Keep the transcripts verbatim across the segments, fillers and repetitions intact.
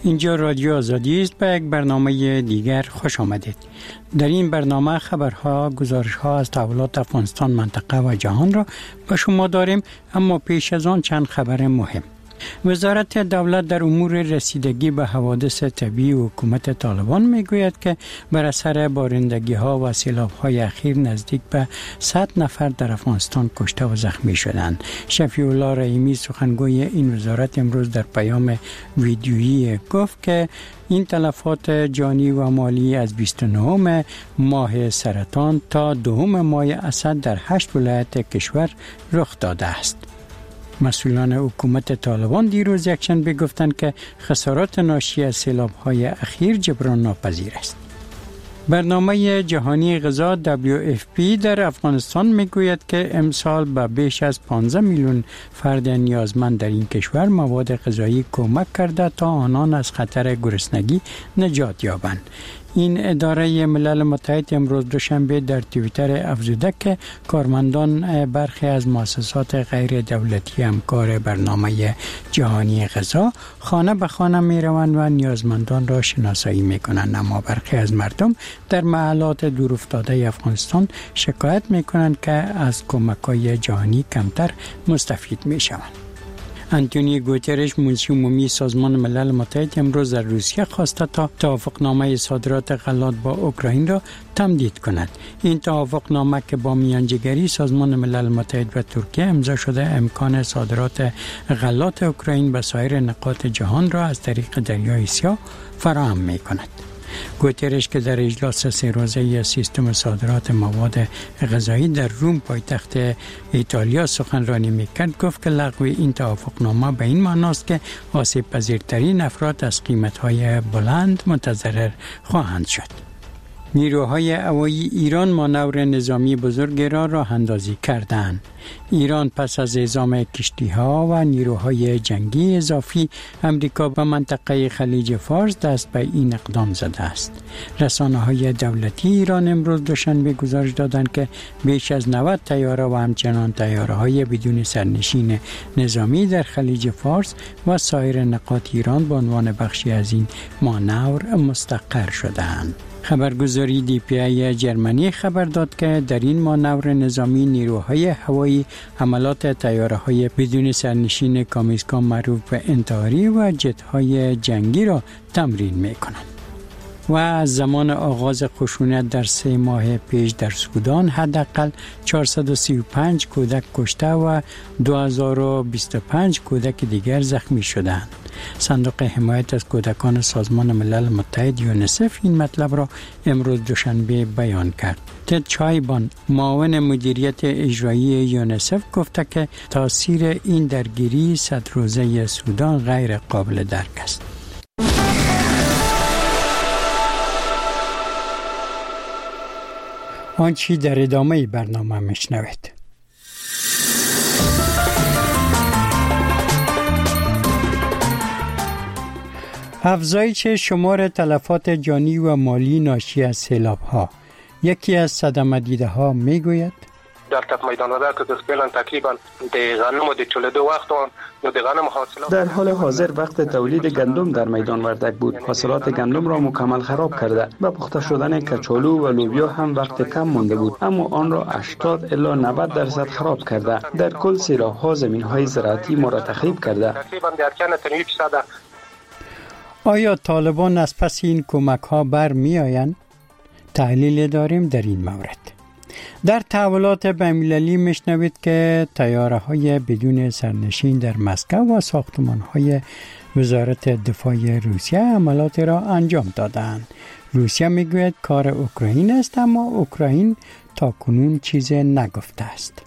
اینجا رادیو آزادی است. به یک برنامه دیگر خوش آمدید. در این برنامه خبرها، گزارش‌ها از تحولات افغانستان، منطقه و جهان را به شما داریم، اما پیش از آن چند خبر مهم. وزارت دولت در امور رسیدگی به حوادث طبیعی و حکومت طالبان میگوید که بر اثر بارندگی‌ها و سیلاب‌های اخیر نزدیک به صد نفر در افغانستان کشته و زخمی شدند. شفیع الله رحیمی سخنگوی این وزارت امروز در پیام ویدیویی گفت که این تلفات جانی و مالی از بیست و نهم ماه سرطان تا دوم ماه اسد در هشت ولایت کشور رخ داده است. مسئولان حکومت طالبان دیروز یکشنبه گفتند که خسارات ناشی از سیلاب‌های اخیر جبران ناپذیر است. برنامه جهانی غذا دبلیو اف پی در افغانستان میگوید که امسال به بیش از پانزده میلیون فرد نیازمند در این کشور مواد غذایی کمک کرده تا آنان از خطر گرسنگی نجات یابند. این اداره ملل متحد امروز دوشنبه در توییتر افزوده که کارمندان برخی از مؤسسات غیر دولتی همکار برنامه جهانی غذا خانه به خانه می روند و نیازمندان را شناسایی می کنند، اما برخی از مردم در محلات دورافتاده افغانستان شکایت می کنند که از کمک‌های جهانی کمتر مستفید می شوند. انتونیو گوترش منشی عمومی سازمان ملل متحد امروز در روسیه خواسته تا توافقنامه صادرات غلات با اوکراین را تمدید کند. این توافقنامه که با میانجیگری سازمان ملل متحد و ترکیه امضا شده امکان صادرات غلات اوکراین به سایر نقاط جهان را از طریق دریای سیاه فراهم می کند. گوترش که در اجلاس سه روزه سیستم صادرات مواد غذایی در روم پایتخت ایتالیا سخنرانی میکرد گفت که لغو این توافقنامه به این معناست که آسیب پذیرترین افراد از قیمت‌های بلند متضرر خواهند شد. نیروهای هوایی ایران مانور نظامی بزرگ را راه اندازی کردند. ایران پس از اعزام کشتی‌ها و نیروهای جنگی اضافی امریکا به منطقه خلیج فارس دست به این اقدام زده است. رسانه‌های دولتی ایران امروز دوشنبه گزارش دادند که بیش از نود طیاره و همچنان طیاره‌های بدون سرنشین نظامی در خلیج فارس و سایر نقاط ایران به عنوان بخشی از این مانور مستقر شده‌اند. خبرگزاری دی پی ای جرمنی خبر داد که در این مانور نظامی نیروهای هوایی حملات طیاره‌های بدون سرنشین کامیزکا معروف به انتحاری و جت‌های جنگی را تمرین می‌کنند. و از زمان آغاز خشونت در سه ماه پیش در سودان حداقل چهارصد و سی و پنج کودک کشته و دو هزار و بیست و پنج کودک دیگر زخمی شدند. صندوق حمایت از کودکان سازمان ملل متحد یونیسف این مطلب را امروز دوشنبه بیان کرد. تد چایبان معاون مدیریت اجرایی یونیسف گفته که تاثیر این درگیری صد روزه سودان غیر قابل درک است. آنچه در ادامه برنامه میشنوید. افزایش شمار تلفات جانی و مالی ناشی از سیلاب‌ها. یکی از صدمه دیده ها میگوید در تپ میدان ودا که فعلا تقریبا د غنم د چولدو وخت و د غنم حاصلات در حال حاضر وقت تولید گندم در میدان وردک بود. حاصلات گندم را مکمل خراب کرده. به پخته شدن کچالو و لوبیا هم وقت کم مانده بود، اما آن را هشتاد الی نود درصد خراب کرده. در کل سیلاب‌ها زمین‌های زراعتی ما را تخریب کرده. تقریبا در کنه تنوی فیصد. آیا طالبان از پس این کمک ها بر می آیند؟ تحلیل داریم در این مورد. در تحولات بین‌المللی میشنوید که طیاره های بدون سرنشین در مسکو و ساختمان های وزارت دفاع روسیه عملات را انجام دادند. روسیه میگوید کار اوکراین است، اما اوکراین تا کنون چیز نگفته است.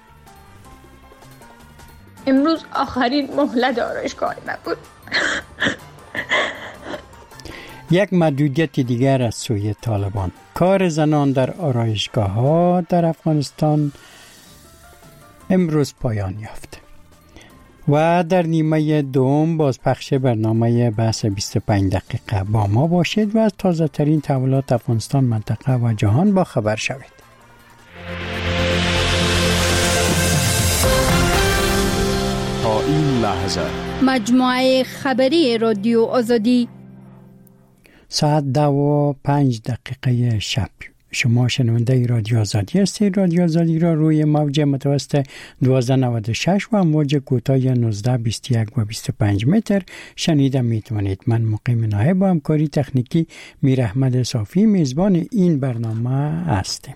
امروز آخرین مهلت آرایشگاه ما بود. یک محدودیت دیگر از سوی طالبان، کار زنان در آرایشگاه ها در افغانستان امروز پایان یافت. و در نیمه دوم بازپخش برنامه بحث بیست و پنج دقیقه با ما باشید و از تازه ترین تحولات افغانستان، منطقه و جهان با خبر شوید. تا این لحظه مجموعه خبری رادیو آزادی. ساعت دو و پنج دقیقه شب. شما شنونده رادیو آزادی هستید. رادیو آزادی را روی موج متوسط دوازده نود و شش و موج کوتاه نوزده بیست و یک و بیست و پنج متر شنیده می توانید. من مقیم نایب با همکاری تکنیکی میر احمد صافی میزبان این برنامه هستم.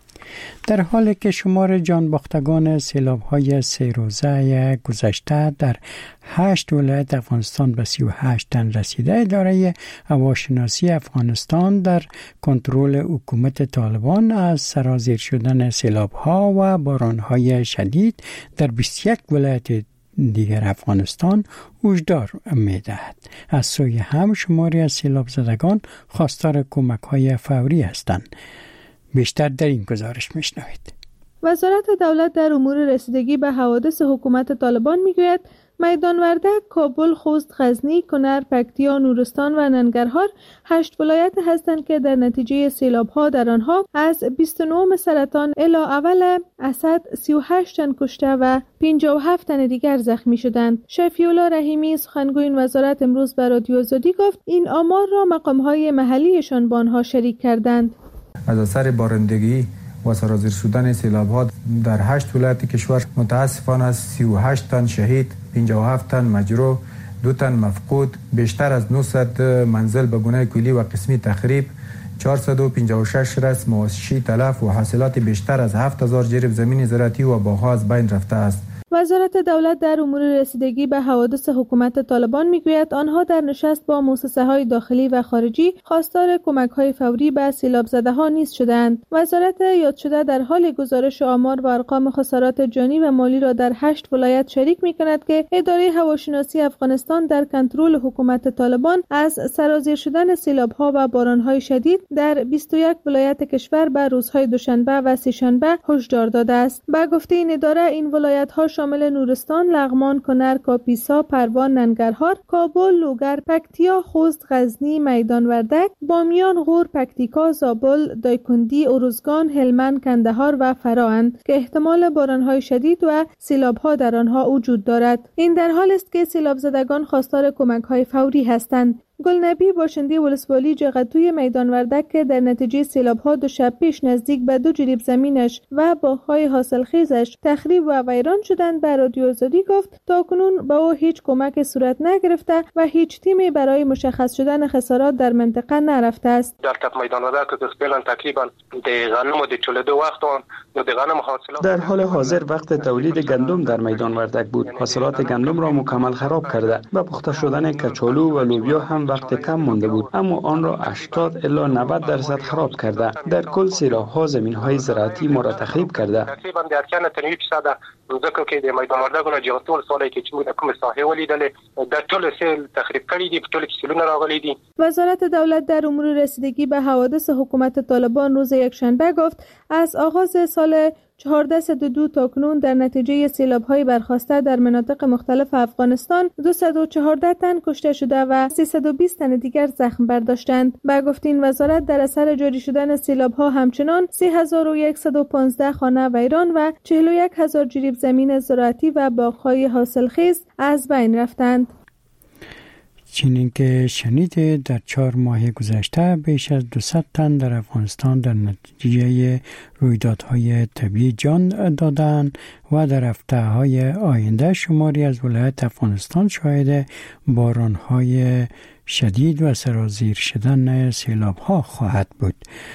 در حالی که شمار جانباختگان سیلاب‌های سه روزه گذشته در هشت ولایت افغانستان به سی و هشت تن رسیده، اداره هواشناسی افغانستان در کنترل حکومت طالبان از سرازیر شدن سیلاب‌ها و باران‌های شدید در بیست و یک ولایت دیگر افغانستان هشدار می‌دهد. از سوی هم شماری از سیلاب زدگان خواستار کمک‌های فوری هستند. بیشتر در این گزارش میشنوید. وزارت دولت در امور رسیدگی به حوادث حکومت طالبان میگوید میدان وردک، کابل، خوست، غزنی، کنر، پکتیا، نورستان و ننگرهار هشت ولایت هستند که در نتیجه سیلاب‌ها در آنها از بیست و نه سرطان الی اول اسد سی و هشت تن کشته و پنجاه و هفت تن دیگر زخمی شدند. شفیع الله رحیمی سخنگوی این وزارت امروز به رادیو آزادی گفت این آمار را مقام‌های محلیشان با آنها شریک کردند. از اثر بارندگی و سرازیر شدن سیلاب‌ها در هشت ولایت کشور متاسفانه سی و هشت تن شهید، پنجاه و هفت تن مجروح، دو تن مفقود، بیشتر از نهصد منزل به گونه کلی و قسمی تخریب، چهارصد و پنجاه و شش رسم مواشی تلف و حاصلات بیشتر از هفت هزار جریب زمین زراعتی و باغ‌ها از بین رفته است. وزارت دولت در امور رسیدگی به حوادث حکومت طالبان میگوید آنها در نشست با مؤسسه‌های داخلی و خارجی خواستار کمک‌های فوری به سیلاب زده‌ها نیز شدند. وزارت یاد شده در حال گزارش آمار و ارقام خسارات جانی و مالی را در هشت ولایت شریک می‌کند که اداره هواشناسی افغانستان در کنترل حکومت طالبان از سرازیر شدن سیلاب‌ها و باران‌های شدید در بیست و یک ولایت کشور به روزهای دوشنبه و سه‌شنبه هشدار داده است. به گفته این اداره این ولایت‌ها شامل نورستان، لغمان، کنر، کاپیسا، پروان، ننگرهار، کابل، لوگر، پکتیا، خوست، غزنی، میدان وردک، بامیان، غور، پکتیکا، زابل، دایکندی، ارزگان، هلمند، کندهار و فرااند که احتمال باران‌های شدید و سیلاب‌ها در آنها وجود دارد. این در حال است که سیلاب زدگان خواستار کمک‌های فوری هستند. گلنبی باشنده ولسوالی جغتوی میدان وردک که در نتیجه سیلاب‌ها دو شب پیش نزدیک به دو جریب زمینش و باغ‌های حاصلخیزش تخریب و ویران شدند به رادیو آزادی گفت تاکنون به او هیچ کمک صورت نگرفته و هیچ تیمی برای مشخص شدن خسارات در منطقه نرفته است. در تپ میدان وردک که فعلا تقریبا د غنم د چولده وقت آن د غنم حاصلات در حال حاضر وقت تولید گندم در میدان وردک بود. حاصلات گندم را مکمل خراب کرده و پخته شدن کچالو و لوبیا هم وقت کم مانده بود، اما آن را هشتاد الی نود درصد خراب کرده. در کل سیلاب‌ها زمین‌های زراعتی ما را تخریب کرده. تقریبا در کنه تنوی فیصد روزکو کې د میدان وردک نه جغتول سالي کې چې موږ کوم ساحه ولیدلې د ټول سیل تخریب کړي دي، ټول سیلونه راغلي دي. وزارت دولت در امور رسیدگی به حوادث حکومت طالبان روز یکشنبه گفت از آغاز سال چهارده صد و دو تاکنون در نتیجه سیلاب‌های برخاسته در مناطق مختلف افغانستان دویست و چهارده تن کشته شده و سیصد و بیست تن دیگر زخم برداشتند. به گفته این وزارت در اثر جاری شدن سیلاب‌ها همچنان سه هزار و صد و پانزده خانه ویران و چهل و یک هزار جریب زمین زراعتی و باغ‌های حاصلخیز از بین رفتند. چنین که شنیده در چهار ماه گذشته بیش از دویست تن در افغانستان در نتیجه رویدادهای طبیعی جان دادند و در هفته‌های آینده شماری از ولایت افغانستان شاهد بارانهای شدید و سرازیر شدن سیلاب‌ها خواهد بود.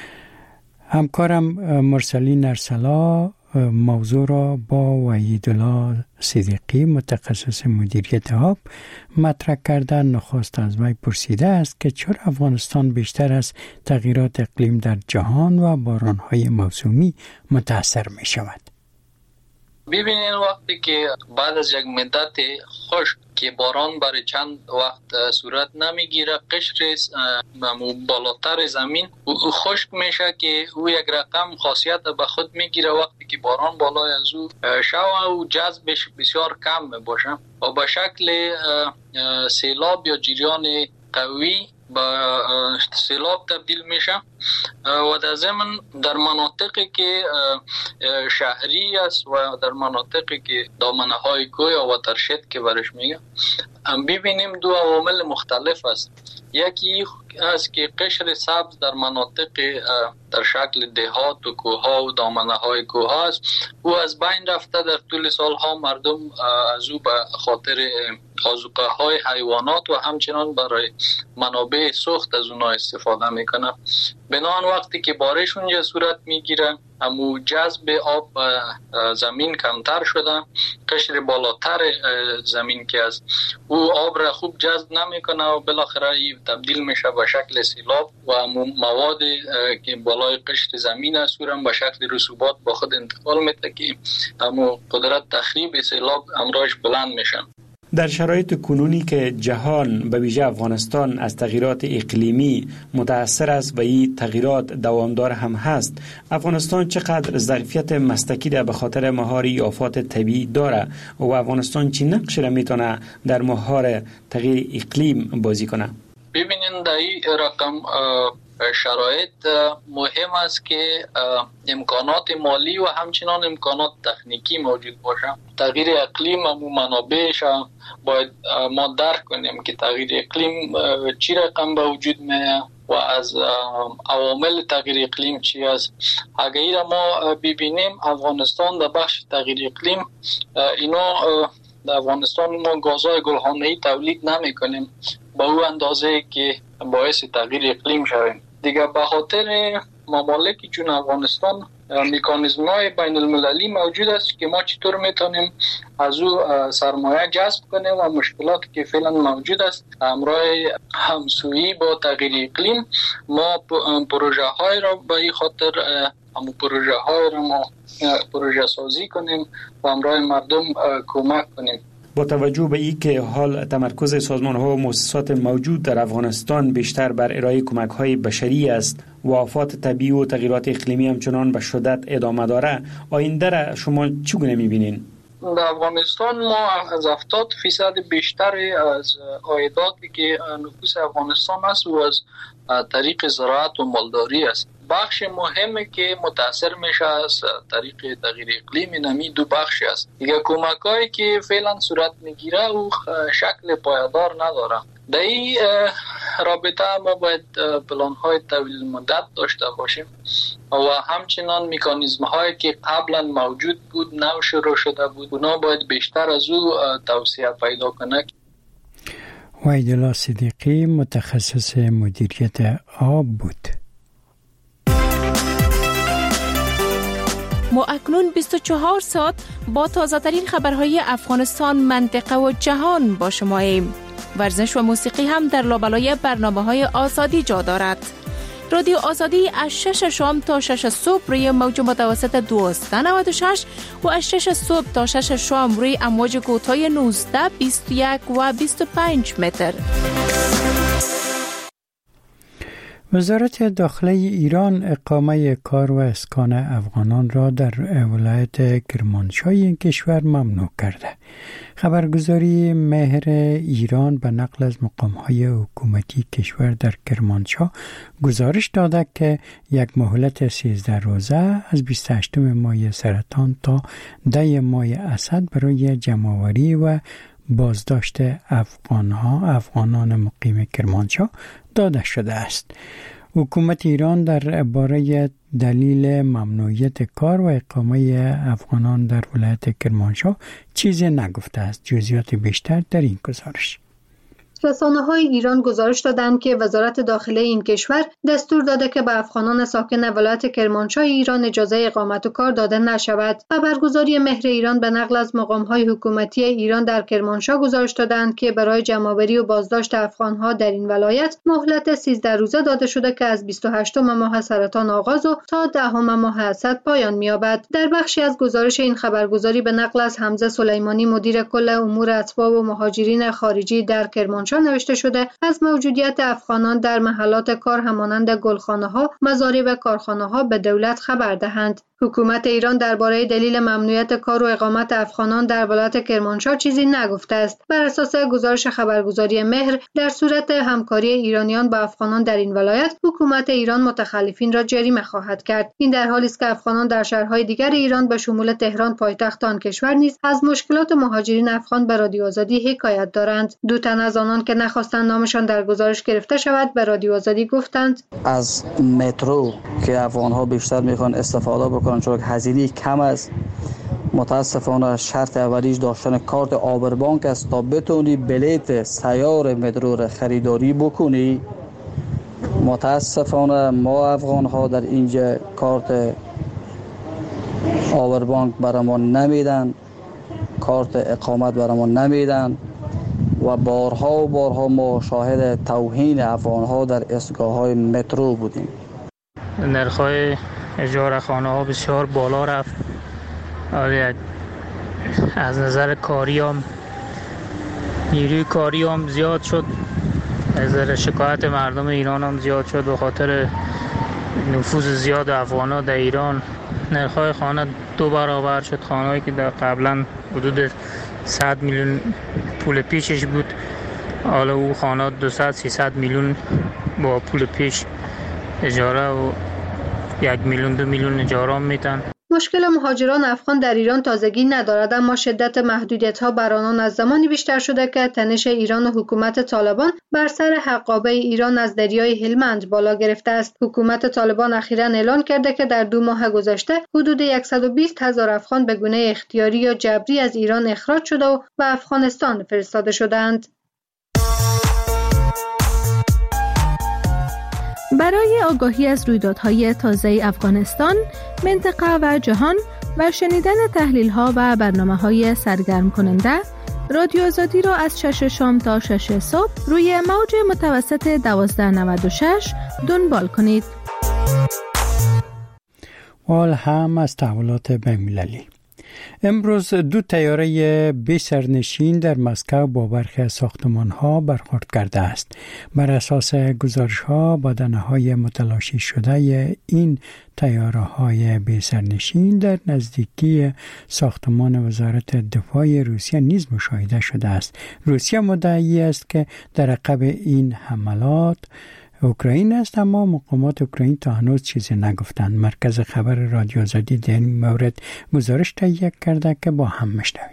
همکارم مرسلین ارسلا موضوع را با وحیدالله صدیقی متخصص مدیریت آب مطرح کرده. نخست از وی پرسیده است که چرا افغانستان بیشتر از تغییرات اقلیم در جهان و بارانهای موسمی متاثر می شود؟ ببینید وقتی که بعد از یک مدت خشک که باران برای چند وقت صورت نمیگیره، قشر بالاتر زمین خشک میشه که او یک رقم خاصیت به خود میگیره. وقتی که باران بالای از او شوه و جذبش بسیار کم باشه و به شکل سیلاب یا جریان قوی به سیلاب تبدیل میشه و در ضمن در مناطقی که شهری است و در مناطقی که دامنه های کوه و واترشد که برش میگه ببینیم دو عوامل مختلف است. یکی است که قشر سبز در مناطق در شکل دهات و کوها و دامنه های کوه است او از بین رفته. در طول سالها مردم از او به خاطر آذوقه های حیوانات و همچنان برای منابع سوخت از اونها استفاده میکنه. بنابراین وقتی که بارش اونجا صورت میگیره امو جذب آب زمین کمتر شده، قشر بالاتر زمین که است او آب را خوب جذب نمیکنه و بالاخره تبدیل میشه به شکل سیلاب و امو مواد که بالای قشر زمین است او را به شکل رسوبات با خود انتقال میده که امو قدرت تخریب سیلاب امراش بلند میشن. در شرایط کنونی که جهان به ویژه افغانستان از تغییرات اقلیمی متأثر است و این تغییرات دوامدار هم هست، افغانستان چقدر ظرفیت مسلکی در به خاطر مهار آفات طبیعی داره و افغانستان چه نقشی را میتونه در مهار تغییر اقلیم بازی کنه؟ ببینین در این رقم شرایط مهم است که امکانات مالی و همچنان امکانات تکنیکی موجود باشه. تغییر اقلیم و منابعش باید ما درک کنیم که تغییر اقلیم چی رقم به وجود میه و از عوامل تغییر اقلیم چی است. اگر ما ببینیم افغانستان در بخش تغییر اقلیم اینا در افغانستان ما گازهای گلخانه‌ای تولید نمی کنیم با او اندازه که باعث تغییر اقلیم شویم. دیگه به خاطر ممالکی چون افغانستان مکانیزم های بین المللی موجود است که ما چطور میتونیم از او سرمایه جذب کنیم و مشکلاتی که فعلا موجود است همراه همسویی با تغییر اقلیم ما پروژه های را به این خاطر همون پروژه های را ما پروژه سازی کنیم و همراه مردم کمک کنیم. با توجه به این که حال تمرکز سازمان ها و مؤسسات موجود در افغانستان بیشتر بر ارائه کمک های بشری است و آفات طبیعی و تغییرات اقلیمی همچنان به شدت ادامه داره، آینده را شما چگونه می‌بینید؟ در افغانستان ما از هفتاد فیصد بیشتر از عایداتی که نفوس افغانستان است و از طریق زراعت و مالداری است. بخش مهمی که متاثر میشه از طریق تغییر اقلیمی نمی دو بخش است. دیگه کمکایی که فعلا صورت میگیره او شکل پایدار نداره. در این رابطه ما باید پلان‌های طویل مدت داشته باشیم و همچنان مکانیزم هایی که قبلا موجود بود نو شروع شده بود اونا باید بیشتر از او توسعه پیدا کنه. وحیدالله صدیقی متخصص مدیریت آب بود. ما اکنون بیست و چهار ساعت با تازه ترین خبرهای افغانستان، منطقه و جهان با شماییم. ورزش و موسیقی هم در لابلای برنامه‌های آزادی جا دارد. رادیو آزادی از شش شام تا شش صبح روی موج متوسط دویست و نود و شش و از شش صبح تا شش شام روی امواج کوتاه نوزده، بیست و یک و بیست و پنج متر. وزارت داخله ایران اقامه کار و اسکان افغانان را در ولایت کرمانشاه این کشور ممنوع کرده. خبرگزاری مهر ایران به نقل از مقام‌های حکومتی کشور در کرمانشاه گزارش داده که یک مهلت سیزده روزه از بیست و هشتم ماه سرطان تا ده ماه اسد برای جمع‌آوری و بازداشت افغانها افغانان مقیم کرمانشاه داده شده است. حکومت ایران در باره دلیل ممنوعیت کار و اقامه افغانان در ولایت کرمانشاه چیزی نگفته است. جزئیات بیشتر در این گزارش. رسانه‌های ایران گزارش دادند که وزارت داخله این کشور دستور داده که به افغانان ساکن ولایت کرمانشاه ایران اجازه اقامت و کار داده نشود. خبرگزاری مهر ایران به نقل از مقام‌های حکومتی ایران در کرمانشاه گزارش دادند که برای جمع‌آوری و بازداشت افغان‌ها در این ولایت مهلت سیزده روزه داده شده که از بیست و هشتم ماه سرطان آغاز و تا دهم ماه اسد پایان می‌یابد. در بخشی از گزارش این خبرگزاری به نقل از حمزه سلیمانی مدیر کل امور اتباع و مهاجرین خارجی در کرمانشاه نوشته شده از موجودیت افغانان در محلات کار همانند گلخانه‌ها، مزارع و کارخانه‌ها به دولت خبر دهند. حکومت ایران درباره دلیل ممنوعیت کار و اقامت افغانان در ولایت کرمانشاه چیزی نگفته است. بر اساس گزارش خبرگزاری مهر، در صورت همکاری ایرانیان با افغانان در این ولایت، حکومت ایران متخلفین را جریمه خواهد کرد. این در حالی است که افغانان در شهرهای دیگر ایران به شمول تهران پایتخت آن کشور نیز از مشکلات مهاجرین افغان به رادیو آزادی حکایت دارند. دو تن از آنان که نخواستند نامشان در گزارش گرفته شود به رادیو آزادی گفتند از مترو که افغان‌ها بیشتر میخوان استفاده بکنن چون هزینه کم است. متاسفانه شرط اولیش داشتن کارت آبربانک است تا بتونی بلیت سیار مترو را خریداری بکنی. متاسفانه ما افغان ها در اینجا کارت آبربانک برامون نمیدن، کارت اقامت برامون نمیدن و بارها و بارها ما شاهد توهین افغان ها در ایستگاه های مترو بودیم. نرخ‌های اجاره خانه ها بسیار بالا رفت. از نظر کاری هم نیروی کاری هم زیاد شد. از نظر شکایت مردم ایران هم زیاد شد به خاطر نفوذ زیاد افغان‌ها در ایران. نرخ‌های خانه دو برابر شد. خانه‌ای که در قبلا حدود صد میلیون پول پیشش بود، حالا او خانه دویست سیصد میلیون با پول پیش اجاره و یک میلیون دو میلیون اجاره میتن. مشکل مهاجران افغان در ایران تازگی ندارد، اما شدت محدودیت‌ها بر آنان از زمانی بیشتر شده که تنش ایران و حکومت طالبان بر سر حقابه ایران از دریای هلمند بالا گرفته است. حکومت طالبان اخیراً اعلان کرده که در دو ماه گذشته حدود صد و بیست هزار افغان به گونه اختیاری یا جبری از ایران اخراج شده و به افغانستان فرستاده شدند. برای آگاهی از رویدادهای تازه افغانستان، منطقه و جهان و شنیدن تحلیل‌ها و برنامه‌های سرگرم کننده، رادیو آزادی را از شش شام تا شش صبح روی موج متوسط دوازده نود و شش دنبال کنید. وال هم از تحولات بین‌المللی. امروز دو طیاره بی سرنشین در مسکو با برخی از ساختمان‌ها برخورد کرده است. بر اساس گزارش‌ها بدنه‌های متلاشی شده این طیاره‌های بی سرنشین در نزدیکی ساختمان وزارت دفاع روسیه نیز مشاهده شده است. روسیه مدعی است که در عقب این حملات اوکراین است، اما مقامات اوکراین تا هنوز چیزی نگفتند. مرکز خبر رادیو آزادی در این مورد گزارش تهیه کرده که با هم میشنویم.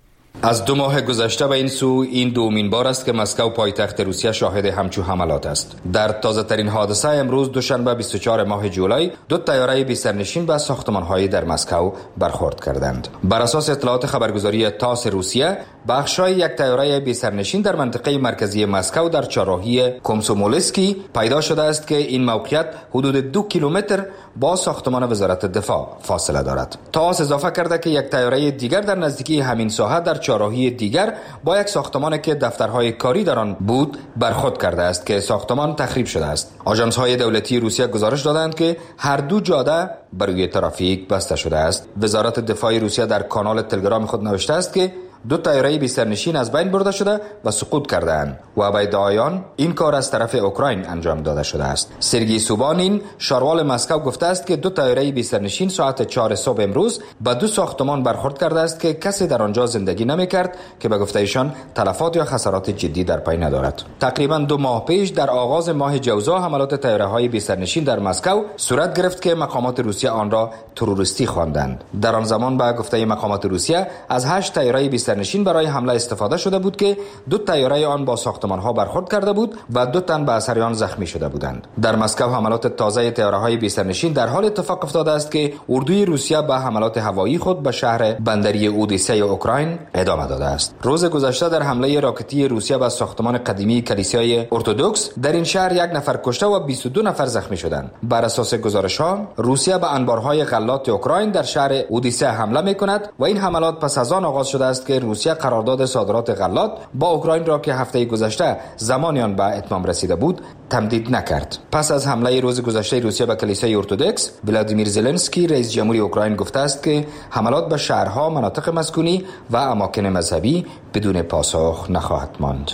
از دو ماه گذشته به این سو این دومین بار است که مسکو پایتخت روسیه شاهد همچو حملات است. در تازه ترین حادثه امروز دوشنبه بیست و چهارم ماه جولای دو طیاره بی سرنشین به ساختمان‌های در مسکو برخورد کردند. بر اساس اطلاعات خبرگزاری تاس روسیه، بخشای یک طیاره بی سرنشین در منطقه مرکزی مسکو در چهارراهی کومسومولسکی پیدا شده است که این موقعیت حدود دو کیلومتر با ساختمان وزارت دفاع فاصله دارد. تاس اضافه کرده که یک طیاره دیگر در نزدیکی همین ساحه در چهارراهی دیگر با یک ساختمان که دفترهای کاری در آن بود برخورد کرده است که ساختمان تخریب شده است. آژانس‌های دولتی روسیه گزارش دادند که هر دو جاده بر روی ترافیک بسته شده است. وزارت دفاع روسیه در کانال تلگرام خود نوشته است که دو طیاره بی سرنشین از بین برده شده و سقوط کرده‌اند و به ادعای آن این کار از طرف اوکراین انجام داده شده است. سرگئی سوبانین شاروال مسکو گفته است که دو طیاره بی سرنشین ساعت چهار صبح امروز به دو ساختمان برخورد کرده است که کسی در آنجا زندگی نمی‌کرد که به گفته ایشان تلفات یا خسارات جدی در پی ندارد. تقریبا دو ماه پیش در آغاز ماه جوزا حملات طیاره‌های بی سرنشین در مسکو صورت گرفت که مقامات روسیه آن را تروریستی خواندند. در آن زمان به گفته مقامات روسیه از هشت طیاره بی سرنشین برای حمله استفاده شده بود که دو طیاره آن با ساختمان‌ها برخورد کرده بود و دو تن به اثر آن زخمی شده بودند. در مسکو حملات تازه طیاره‌های بی سرنشین در حال اتفاق افتاده است که اردوی روسیه به حملات هوایی خود به شهر بندری اودیسه اوکراین ادامه داده است. روز گذشته در حمله راکتی روسیه به ساختمان قدیمی کلیسای ارتدوکس در این شهر یک نفر کشته و بیست و دو نفر زخمی شدند. بر اساس گزارش‌ها روسیه به انبارهای غلات اوکراین در شهر اودیسه حمله می‌کند و این حملات پس از آن آغاز شده است که روسیه قرارداد صادرات غلات با اوکراین را که هفته گذشته زمانی آن به اتمام رسیده بود تمدید نکرد. پس از حمله روز گذشته روسیه به کلیسای ارتدوکس، ولادیمیر زلنسکی رئیس جمهوری اوکراین گفته است که حملات به شهرها، مناطق مسکونی و اماکن مذهبی بدون پاسخ نخواهد ماند.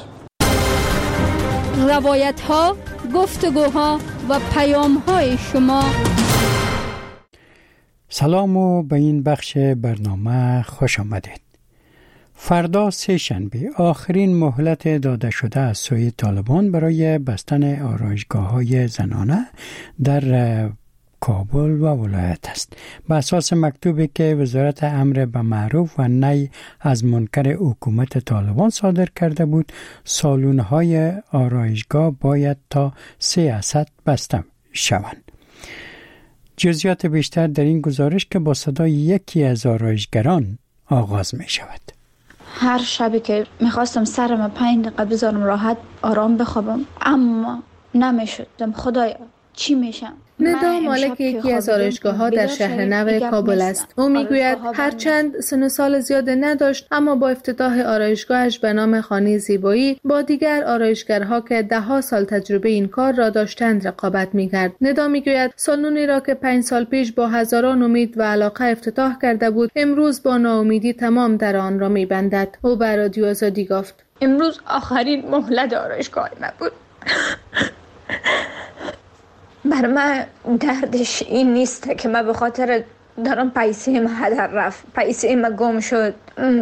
روایت‌ها، گفتگوها و پیام‌های شما سلام و به این بخش برنامه خوش آمدید. فردا سه شنبه آخرین مهلت داده شده از سوی طالبان برای بستن آرایشگاه‌های زنانه در کابل و ولایت است. به اساس مکتوبی که وزارت امر به معروف و نهی از منکر حکومت طالبان صادر کرده بود، سالن‌های آرایشگاه باید تا سه درصد بسته شوند. جزئیات بیشتر در این گزارش که با صدای یکی از آرایشگران آغاز می شود. هر شبی که میخواستم سرم پنج دقیقه بذارم راحت آرام بخوابم، اما نمیشدم. خدایا چی میشم؟ ندا مالک یکی از آرایشگاه‌ها در شهر نو کابل است. او میگوید هرچند سن و سال زیاد نداشت، اما با افتتاح آرایشگاهش به نام خانه زیبایی با دیگر آرایشگرها که ده ها سال تجربه این کار را داشتند رقابت می‌کرد. ندا میگوید سالنی را که پنج سال پیش با هزاران امید و علاقه افتتاح کرده بود، امروز با ناامیدی تمام در آن را می‌بندد. او به رادیو آزادی گفت: امروز آخرین مهلت آرایشگاه من بود. بر من دردش این نیست که من به خاطر دارم پیسه ما هدر رفت، پیسه ما گم شد،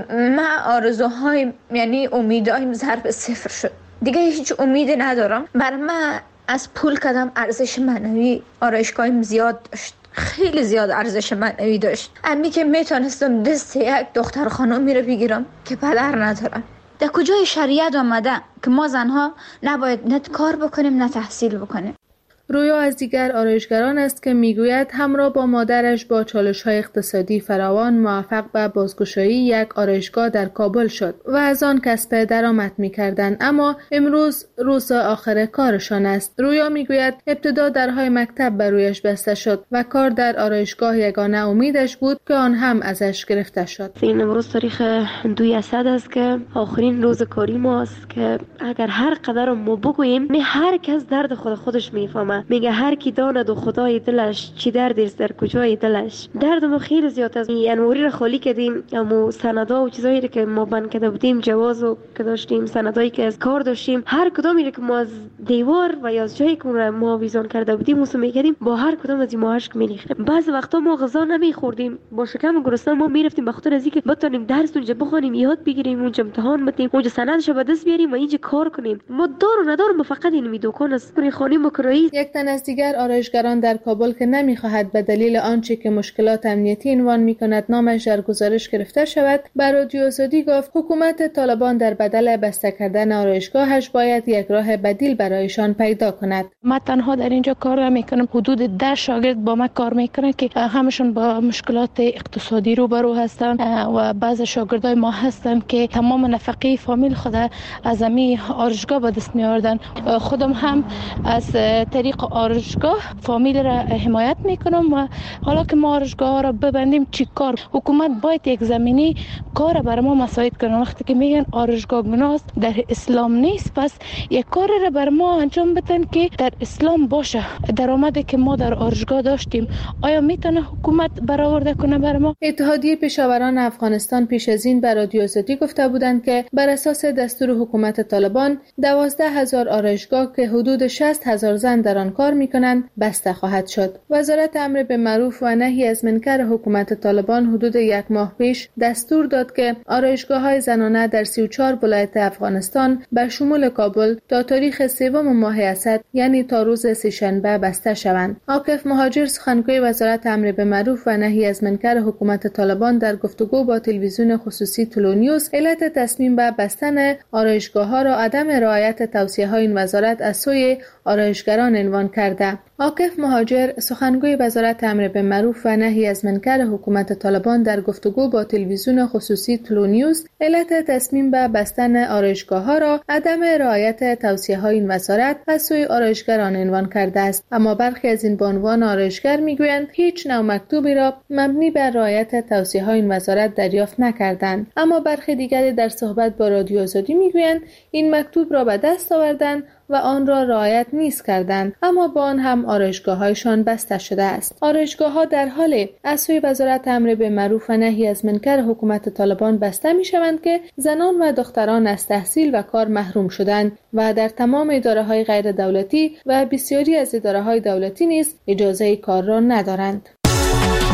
من آرزوهای یعنی امیدهایم ضرب صفر شد، دیگه هیچ امیدی ندارم. بر من از پول کدام ارزش معنوی آرایشگاهیم زیاد داشت، خیلی زیاد ارزش معنوی داشت. امی که میتونستم دست یک دختر خانمی رو بگیرم که پدر ندارم. در کجای شریعت آمده که ما زنها نباید نه کار بکنیم نه تحصیل بکنیم؟ رویا از دیگر آرایشگران است که میگوید همراه با مادرش با چالش‌های اقتصادی فراوان موفق به بازگشایی یک آرایشگاه در کابل شد و از آن کسب درآمد می‌کردند، اما امروز روز آخر کارشان است. رویا میگوید ابتدا درهای مکتب برویش بسته شد و کار در آرایشگاه یگانه امیدش بود که آن هم ازش گرفته شد. این امروز تاریخ دوی اسد است که آخرین روز کاری ماست که اگر هر قدر ما بگوییم نه هر کس درد خود خودش میفهمه. میگه هر کی داند و خدای دلش چی درد است در کجای دلش. درد ما خیلی زیاد است. انواری را خالی کردیم، اما سندا و چیزایی که ما بند کرده بودیم، جوازو که داشتیم، سندایی که از کار داشتیم، هر کدامی که ما از دیوار و یا از جایی که ما ویزان کرده بودیم موسم میکردیم، با هر کدام از این ماهاش که میریختیم. بعض وقتا ما غذا نمیخوردیم، با شکم گرسنه ما میرفتیم به خاطر از اینکه بتونیم درس اونجا بخونیم، یاد بگیریم، اونجا امتحان بدیم، اونجا سندش به دست بیاریم و اینجا کار کنیم. ما دار و ندار ما فقط این می دکان است خانه مکرایی. یک تن از دیگر آرایشگران در کابل که نمیخواهد به دلیل آنچه که مشکلات امنیتی عنوان میکند نامش در گزارش گرفته شود، بر رادیو آزادی گفت حکومت طالبان در بدل بسته کردن آرایشگاهش باید یک راه بدیل برایشان پیدا کند. من تنها در اینجا کار میکنم، حدود ده شاگرد با من کار میکنن که همشون با مشکلات اقتصادی روبرو هستن و بعض شاگردای ما هستن که تمام نفقه فامیل خود از امی آرایشگاه به دست میآوردن. خودم هم از طریق آرایشگاه فامیل را حمایت میکنم و حالا که ما آرایشگاه را ببندیم چی کار؟ حکومت باید یک زمینی کار برای ما مساعد کنه. وقتی که میگن آرایشگاه گناه در اسلام نیست، پس یک کار را برای ما انجام بدن که در اسلام باشه. درآمدی که ما در آرایشگاه داشتیم آیا میتونه حکومت برآورده کنه برای ما؟ اتحادیه پیشاوران افغانستان پیش از این به رادیو آزادی گفته بودند که بر اساس دستور حکومت طالبان دوازده هزار آرایشگاه که حدود شصت هزار زن در آن کار میکنند بسته خواهد شد. وزارت امر به معروف و نهی از منکر حکومت طالبان حدود یک ماه پیش دستور داد که آرایشگاه‌های زنانه در سی و چهار ولایت افغانستان به شمول کابل تا تاریخ سوم ماه اسد یعنی تا روز سه‌شنبه بسته شوند. عاکف مهاجر سخنگوی وزارت امر به معروف و نهی از منکر حکومت طالبان در گفتگو با تلویزیون خصوصی تلو نیوز علت تصمیم به بستن آرایشگاه‌ها را عدم رعایت توصیه‌های این وزارت از سوی آرایشگران عنوان کرده. عاکف مهاجر سخنگوی وزارت امر به معروف و نهی از منکر حکومت طالبان در گفتگو با تلویزیون خصوصی تلو نیوز علت تصمیم به بستن آرایشگاه‌ها را عدم رعایت توصیه‌های این وزارت از سوی آرایشگران عنوان کرده است، اما برخی از این بانوان آرایشگر میگویند هیچ نوع مکتوبی را مبنی بر رعایت توصیه‌های این وزارت دریافت نکردند، اما برخی دیگری در صحبت با رادیو آزادی میگویند این مکتوب را به دست آوردند و آن را رعایت نیز کردند، اما با آن هم آرایشگاه‌هایشان بسته شده است. آرایشگاه‌ها در حال از سوی وزارت امر به معروف و نهی از منکر حکومت طالبان بسته می‌شوند که زنان و دختران از تحصیل و کار محروم شدند و در تمام اداره‌های غیر دولتی و بسیاری از اداره‌های دولتی نیز اجازه کار را ندارند.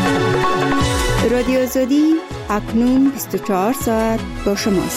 رادیو آزادی اکنون بیست و چهار ساعت با شماست.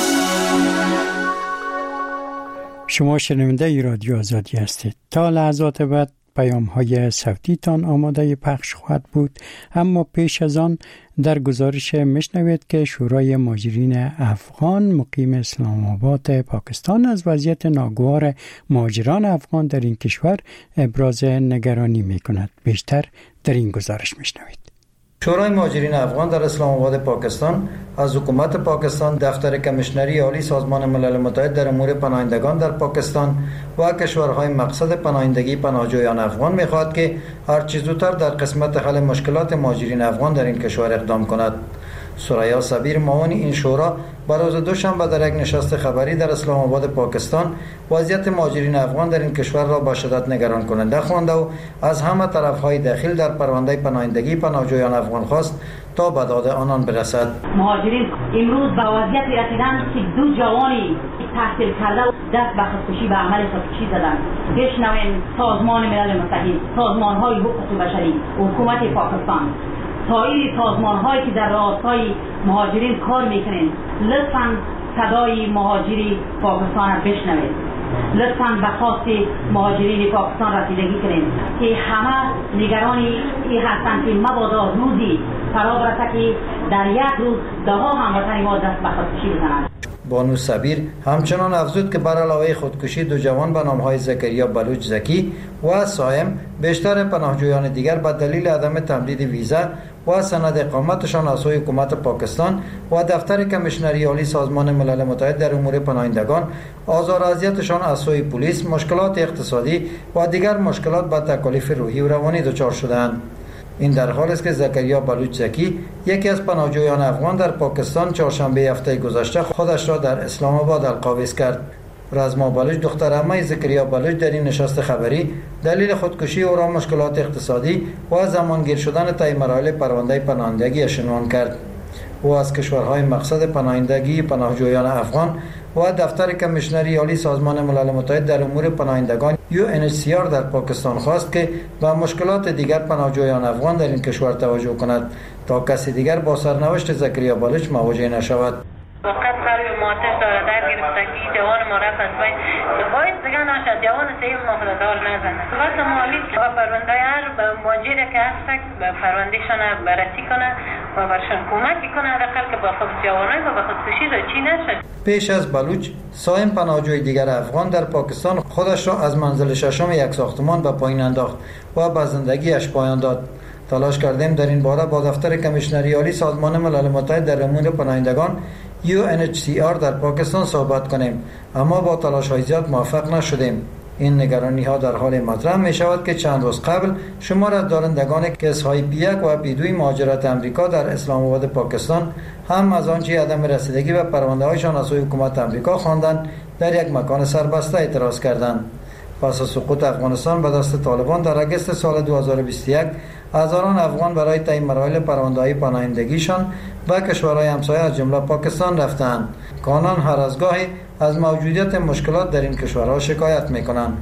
شما شنونده ای رادیو آزادی هستید. تا لحظات بعد پیام های صوتی تان آماده پخش خواهد بود، اما پیش از آن در گزارش مشنوید که شورای مهاجرین افغان مقیم اسلام آباد پاکستان از وضعیت ناگوار مهاجران افغان در این کشور ابراز نگرانی می کند. بیشتر در این گزارش مشنوید. شورای مهاجرین افغان در اسلام آباد پاکستان از حکومت پاکستان، دفتر کمیشنری عالی سازمان ملل متحد در امور پناهندگان در پاکستان و کشورهای مقصد پناهندگی پناهجویان افغان می‌خواهد که هر چه زودتر در قسمت حل مشکلات مهاجرین افغان در این کشور اقدام کند. ثریا صبیر معاون این شورا بر روز دوشنبه در یک نشست خبری در اسلام آباد پاکستان وضعیت مهاجرین افغان در این کشور را با شدت نگران کننده خوانده و از همه طرف‌های داخل در پرونده پناهندگی پناهجویان افغان خواست تا به داد آنان برسد. مهاجرین امروز به وضعیتی رسیدند که دو جوانی تحصیل کرده دست به خودکشی به عمل خودکشی زدند. بشنویم سازمان ملل متحد، سازمان‌های حقوق بشری، حکومت پاکستان، سایر سازمان‌هایی که در راستای مهاجرین کار می‌کنند، لطفاً صدای مهاجری پاکستان را بشنوید. لطفاً به خواست مهاجرین پاکستان رسیدگی کنید که همه نگرانی این هستند که مبادا روزی فرا برسد که در یک روز ده ها هموطن ما دست به خودکشی بزنند. بانو صبیر همچنان افزود که بر علاوه خودکشی دو جوان به نام‌های زکریا بلوچ زکی و سایم بیشتر پناهجویان دیگر به دلیل عدم تمدید ویزا و سند اقامتشان از سوی حکومت پاکستان و دفتر کمیشنری عالی سازمان ملل متحد در امور پناهندگان، آزار و اذیتشان از سوی پلیس، مشکلات اقتصادی و دیگر مشکلات با تکالیف روحی و روانی دچار شدند. این در حالی است که زکریا بلوچ زکی، یکی از پناهجویان افغان در پاکستان، چهارشنبه هفته گذشته خودش را در اسلام آباد القابض کرد. رزما بلوچ، دختر عمه زکریا بلوچ، در این نشست خبری دلیل خودکشی او را مشکلات اقتصادی و زمانگیر شدن طی مراحل پرونده پناهندگی عنوان کرد. او از کشورهای مقصد پناهندگی پناهجویان افغان و دفتر کمیشنری عالی سازمان ملل متحد در امور پناهندگان یو ان اچ سی آر در پاکستان خواست که به مشکلات دیگر پناهجویان افغان در این کشور توجه کند تا کسی دیگر با سرنوشت زکریا بلوچ مواجه نشود. فقط قلب ماتش داره در گرفتگی جوان ما رفت از باید باید دیگه نشد جوان سیم مخلطار نزنه وقت مالی و پرونده هر ماجره که هست به پروندهشان بررسی کنه و برشان کمکی کنه حداقل که با خود جوانای و با خودکشی را چی نشد. پیش از بلوچ، سایم پناهجوی دیگر افغان در پاکستان خودش را از منزل ششم یک ساختمان به پایین انداخت و به زندگیش پایان داد. تلاش کردیم در این باره با دفتر کمیشنری عالی سازمان ملل متحد در امور پناهندگان یو ان اچ سی آر در پاکستان صحبت کنیم، اما با تلاش های زیاد موفق نشدیم. این نگرانی ها در حال مطرح می شود که چند روز قبل شمار از دارندگان کیس های پی یک و پی دو مهاجرت امریکا در اسلام آباد پاکستان هم از آنچه عدم رسیدگی به پرونده هایشان از سوی حکومت امریکا خواندند در یک مکان سربسته اعتراض کردند. پس از سقوط افغانستان به دست طالبان در اگست سال دو هزار و بیست و یک، هزاران افغان برای طی مراحل پرونده‌های پناهندگیشان به کشورهای همسایه از جمله پاکستان رفتند که آنان هر از گاهی از موجودیت مشکلات در این کشورها شکایت می‌کنند.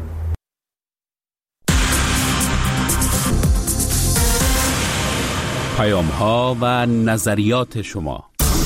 پیام‌ها و نظریات شما.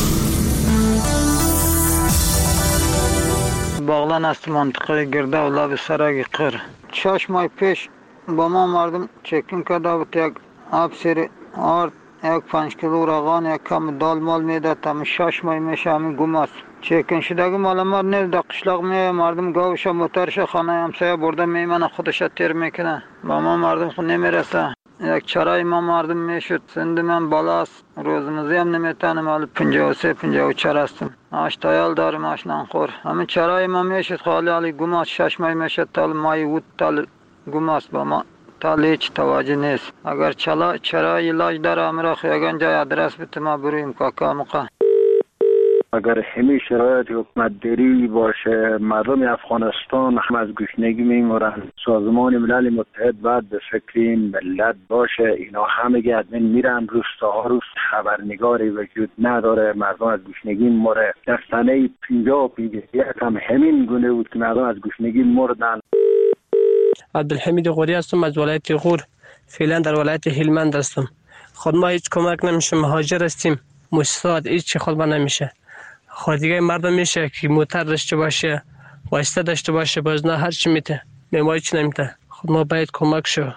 باغلان است منطقه گرده و لب سرای قر. شش ماه پیش با ما مردم چکین کرده بود، یک آب سیر آرد، یک پنج کیلو روغن، یک کم دال مال میداد. تا شش ماه میشه همین گم است. چکین شدگی مال ما نیست. در قشلاق می مردم گاوش موترش خانه همسایه برده میمنه خودش تیر میکنه. با ما مردم خود نمیرسه. یک چرای ما مردم میشد. سند من بالاست. روزمزی هم نمیتونم. مال پنجاه و سه پنجاه و چهار هستم. آش تایال دارم، آش نانخور. همین چرای ما میشد خالی حالی گم است. شش ماه میشد تال مای ود تال گم است با ما. تال هیچ توجه نیست. اگر چلا چرای علاج داره امرا خیاگان جای ادرس بده ما برویم کاکا مقا. اگر همین شرایط حکومت داری باشه، مردم افغانستان هم از گشنگی میمورن. سازمان ملل متحد باید به فکر این ملت باشه. اینا همه ادمین میرن روستاها، روز خبرنگاری وجود نداره، مردم از گشنگی میموره. در سنه پنجاه و پنجاه هم همین گونه بود که مردم از گشنگی مردن. عبدالحمید غوری هستم از ولایت غور. فعلا در ولایت هلمند هستم. خود ما هیچ کمک نمیشه، مهاجر هستیم، مؤسسات هیچ خود ما نمیشه. خود دیگه مردم میشه که موتر داشته باشه، واسطه داشته باشه، باز نه هر چی میته، ما هیچ نمیته. خود ما باید کمک شو.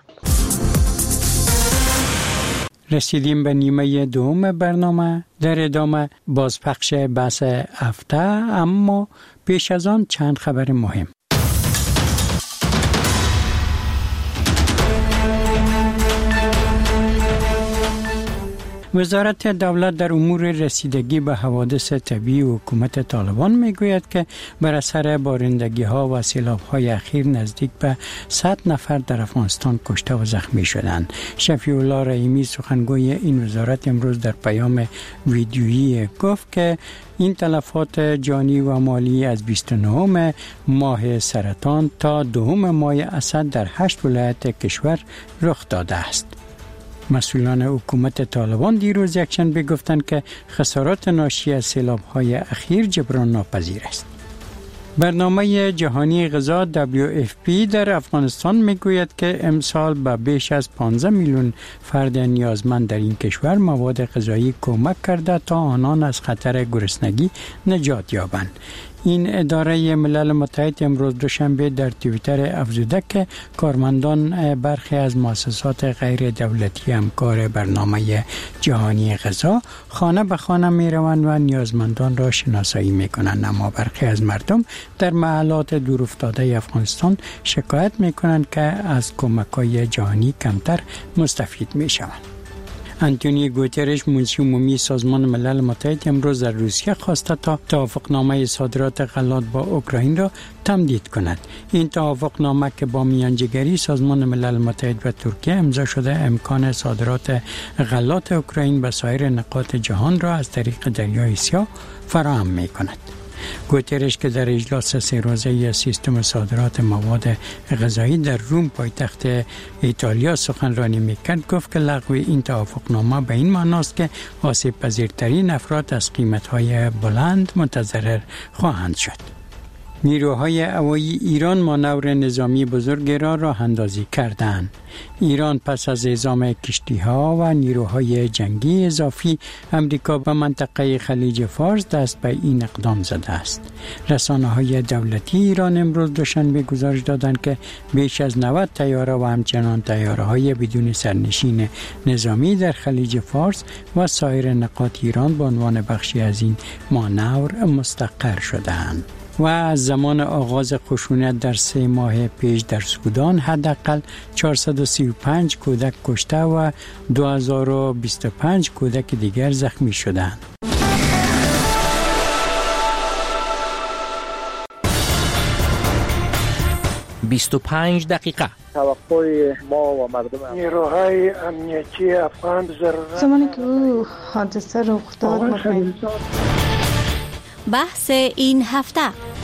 رسیدیم به نیمه دوم برنامه. در ادامه بازپخش بحث هفته، اما پیش از آن چند خبر مهم. وزارت دولت در امور رسیدگی به حوادث طبیعی و حکومت طالبان میگوید که بر اثر بارندگی ها و سیلاب های اخیر نزدیک به صد نفر در افغانستان کشته و زخمی شدند. شفیع الله رحیمی سخنگوی این وزارت امروز در پیام ویدیویی گفت که این تلفات جانی و مالی از بیست و نهم ماه سرطان تا دوم ماه اسد در هشت ولایت کشور رخ داده است. مسئولان حکومت طالبان دیروز یکشنبه گفتند که خسارات ناشی از سیلاب‌های اخیر جبران ناپذیر است. برنامه جهانی غذا دبلیو اف پی در افغانستان میگوید که امسال به بیش از پانزده میلیون فرد نیازمند در این کشور مواد غذایی کمک کرده تا آنان از خطر گرسنگی نجات یابند. این اداره ملل متحد امروز دوشنبه در توییتر افزوده که کارمندان برخی از مؤسسات غیر دولتی همکار برنامه جهانی غذا خانه به خانه می روند و نیازمندان را شناسایی می کنند، اما برخی از مردم در محلات دورافتاده افغانستان شکایت می کنند که از کمک‌های جهانی کمتر مستفید می شوند. انتونیو گوترش منشی عمومی سازمان ملل متحد امروز در روسیه خواسته تا توافقنامه صادرات غلات با اوکراین را تمدید کند. این توافقنامه که با میانجیگری سازمان ملل متحد و ترکیه امضا شده امکان صادرات غلات اوکراین به سایر نقاط جهان را از طریق دریای سیاه فراهم می کند. گوترش که در اجلاس سه روزه سیستم صادرات مواد غذایی در روم پایتخت ایتالیا سخنرانی میکرد گفت که لغو این توافقنامه به این معنی است که آسیب پذیرترین افراد از قیمت‌های بلند متضرر خواهند شد. نیروهای هوایی ایران مانور نظامی بزرگ را راه اندازی کردند. ایران پس از اعزام کشتی‌ها و نیروهای جنگی اضافی امریکا به منطقه خلیج فارس دست به این اقدام زده است. رسانه‌های دولتی ایران امروز دوشنبه گزارش دادند که بیش از نود طیاره و همچنان طیاره‌های بدون سرنشین نظامی در خلیج فارس و سایر نقاط ایران به عنوان بخشی از این مانور مستقر شده‌اند. و از زمان آغاز خشونت در سه ماه پیش در سودان حداقل چهارصد و سی و پنج کودک کشته و دو هزار و بیست و پنج کودک دیگر زخمی شدند. بیست و پنج دقیقه توقع ما و مردم نیروهای امنیتی افغان ضرورت زمانی که او حادثه رخ داد بحث این هفته.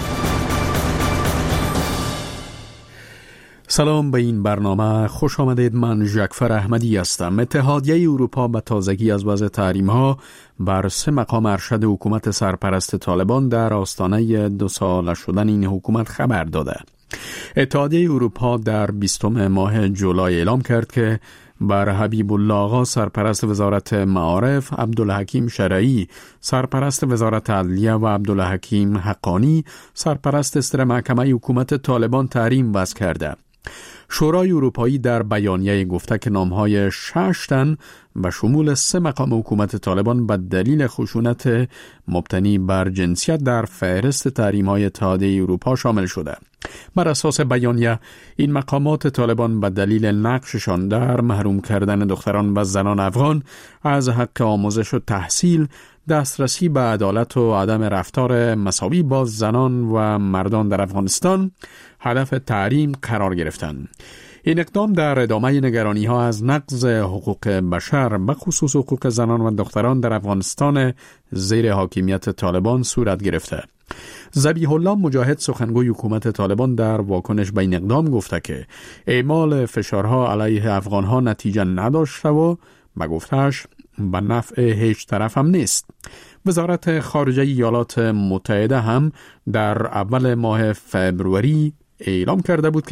سلام به این برنامه خوش آمدید. من ژکفر احمدی هستم. اتحادیه اروپا به تازگی از وضع تحریم‌ها بر سه مقام ارشد حکومت سرپرست طالبان در آستانه دو ساله شدن این حکومت خبر داده. اتحادیه اروپا در بیستم ماه جولای اعلام کرد که بر حبیب الله آقا سرپرست وزارت معارف، عبدالحکیم شرعی سرپرست وزارت عدلیه و عبدالحکیم حقانی سرپرست اصدر محکمه حکومت طالبان تحریم وضع کرده. شورای اروپایی در بیانیه گفته که نامهای شش تن به شمول سه مقام حکومت طالبان به دلیل خشونت مبتنی بر جنسیت در فهرست تحریم‌های اتحادیه اروپا شامل شده. بر اساس بیانیه این مقامات طالبان به دلیل نقششان در محروم کردن دختران و زنان افغان از حق آموزش و تحصیل، دسترسی به عدالت و عدم رفتار مساوی با زنان و مردان در افغانستان هدف تحریم قرار گرفتند. این اقدام در ادامه نگرانی ها از نقض حقوق بشر به خصوص حقوق زنان و دختران در افغانستان زیر حاکمیت طالبان صورت گرفته. ذبیح الله مجاهد سخنگوی حکومت طالبان در واکنش به این اقدام گفته که اعمال فشارها علیه افغانها نتیجه نداشته و به گفتهش به نفع هیچ طرف هم نیست. وزارت خارجه ایالات متحده هم در اول ماه فبروری اعلام کرده بود که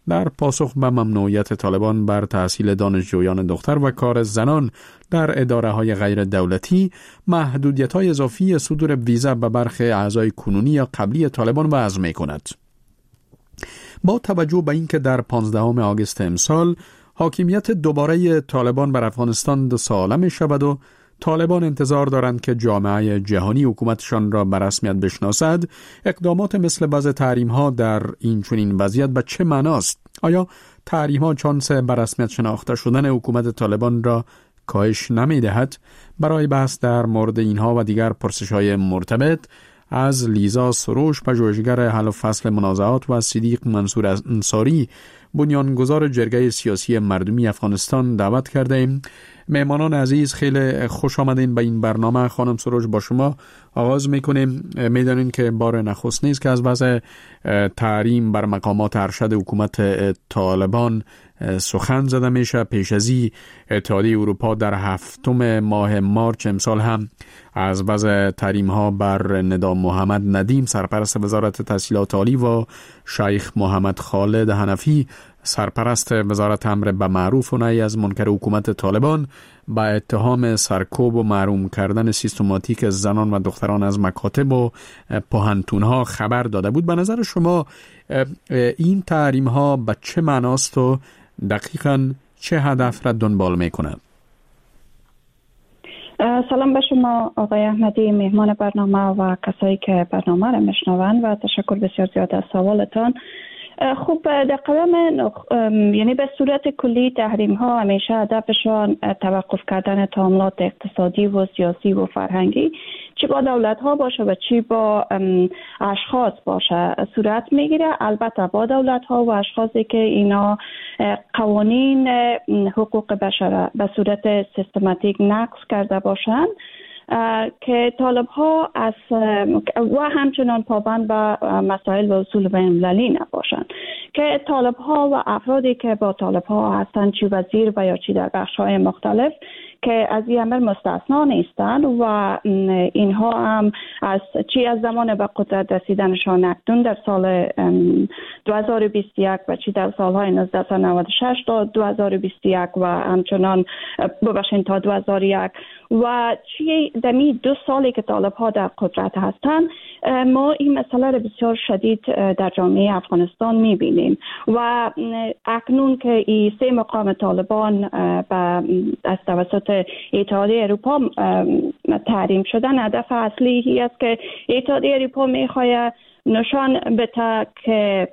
در پاسخ به ممنوعیت طالبان بر تحصیل دانشجویان دختر و کار زنان در اداره های غیر دولتی، محدودیت های اضافی صدور ویزا به برخی اعضای کنونی یا قبلی طالبان وضع می کند. با توجه به اینکه در پانزدهم آگوست امسال حاکمیت دوباره طالبان بر افغانستان دو ساله می شود و طالبان انتظار دارند که جامعه جهانی حکومتشان را به رسمیت بشناسد، اقدامات مثل بعض تحریم ها در این چنین وضعیت به چه معناست؟ آیا تحریم ها چانس به رسمیت شناخته شدن حکومت طالبان را کاهش نمی دهد؟ برای بحث در مورد اینها و دیگر پرسش های مرتبط از لیزا سروش، پژوهشگر حل و فصل منازعات، و صدیق منصور انصاری، بنیانگذار جرگه سیاسی مردمی افغانستان دعوت کرده ایم. مهمانان عزیز، خیلی خوش آمدین به این برنامه. خانم سروش، با شما آغاز میکنیم. میدانین که بار نخست نیست که از وضع تحریم بر مقامات ارشد حکومت طالبان سخن زده میشه. پیش ازی اتحادیه اروپا در هفتم ماه مارچ امسال هم از وضع تحریم ها بر ندام محمد ندیم، سرپرست وزارت تحصیلات عالی، و شیخ محمد خالد حنفی، سرپرست وزارت امر به معروف و نهی از منکر حکومت طالبان، با اتهام سرکوب و محروم کردن سیستماتیک زنان و دختران از مکاتب و پوهنتون‌ها خبر داده بود. به نظر شما این تحریم ها به چه معناست و دقیقاً چه هدف را دنبال می‌کند؟ سلام به شما آقای احمدی، مهمان برنامه و کسایی که برنامه را میشنوند، و تشکر بسیار زیاد از سوالتان. خب در قدم نخ... یعنی به صورت کلی تحریم ها همیشه هدفشان توقف کردن تعاملات اقتصادی و سیاسی و فرهنگی، چی با دولت ها باشه و چی با اشخاص باشه، صورت میگیره. البته با دولت ها و اشخاصی که اینا قوانین حقوق بشر به صورت سیستماتیک نقض کرده باشند، که طالب ها از و همچنان پابند به مسائل و اصول بین المللی نباشند، که طالب ها و افرادی که با طالب ها هستند، چی وزیر و یا چی در بخش های مختلف، که از این امر مستثنا نیستند و اینها هم از چی از زمان به قدرت رسیدنشان اکنون در سال دو هزار و بیست و یک و چی در سالهای نوزده نود و شش تا دو هزار و بیست و یک و همچنان ببخشید تا دو هزار و یک و چی دمی دو سالی که طالب ها در قدرت هستند، ما این مسئله را بسیار شدید در جامعه افغانستان میبینیم و اکنون که این سه مقام طالبان از توسط اتحادیه اروپا تحریم شدن، هدف اصلی هی است که اتحادیه اروپا میخواد نشان بده که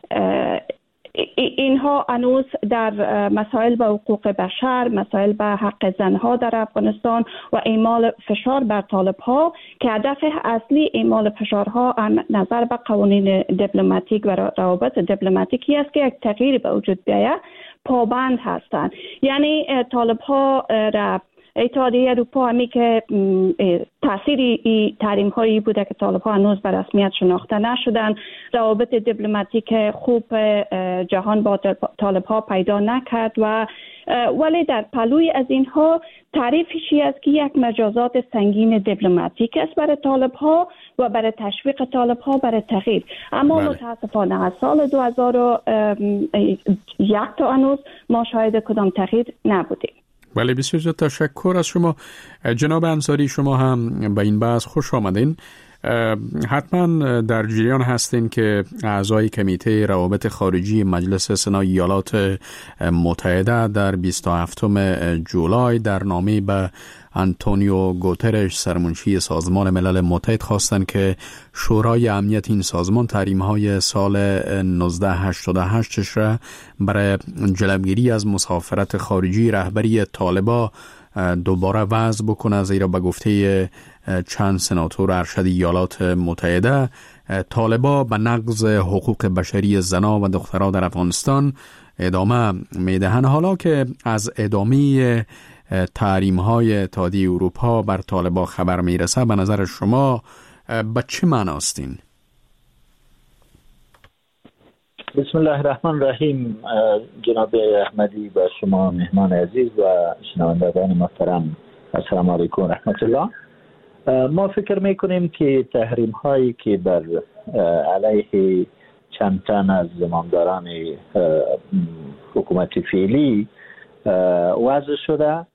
اینها هنوز در مسائل به حقوق بشر، مسائل به حق زنها در افغانستان و اعمال فشار بر طالب ها، که هدف اصلی اعمال فشارها نظر به قوانین دیپلماتیک و روابط دیپلماتیکی است که یک تغییر به وجود بیاید، پابند هستند. یعنی طالب ها را اتحادیه اروپا همی که تاثیر تحریم هایی بوده که طالب ها هنوز به رسمیت شناخته نشدن، روابط دیپلماتیک خوب جهان با طالب ها پیدا نکرد و ولی در پلوی از اینها تعریفشی است که یک مجازات سنگین دیپلماتیک است برای طالب ها و برای تشویق طالب ها برای تغییر. اما بله. متاسفانه از سال دو هزار و یک تا هنوز ما شاهد کدام تغییر نبودیم. بله، بسیار زیاد تشکر از شما جناب انصاری. شما هم به این بحث خوش آمدین. حتما در جریان هستین که اعضای کمیته روابط خارجی مجلس سنای ایالات متحده در بیست و هفتم جولای در نامه به آنتونیو گوترش، سرمنشی سازمان ملل متحد، خواستند که شورای امنیت این سازمان تحریم‌های سال نوزده هشتاد و هشت را برای جلوگیری از مسافرت خارجی رهبری طالبان دوباره وضع بکنه، زیرا به گفته چند سناتور ارشد ایالات متحده طالبان به نقض حقوق بشری زنان و دختران در افغانستان ادامه میدهند. حالا که از ادامه تحریم های اتحادیه اروپا بر طالبان خبر میرسه، به نظر شما به چه معناست این؟ بسم الله الرحمن الرحیم. جناب احمدی و شما مهمان عزیز و شنوندگان محترم، السلام علیکم و رحمت الله. ما فکر میکنیم که تحریم هایی که بر علیه چند تن از زمامداران حکومت فعلی وضع شده.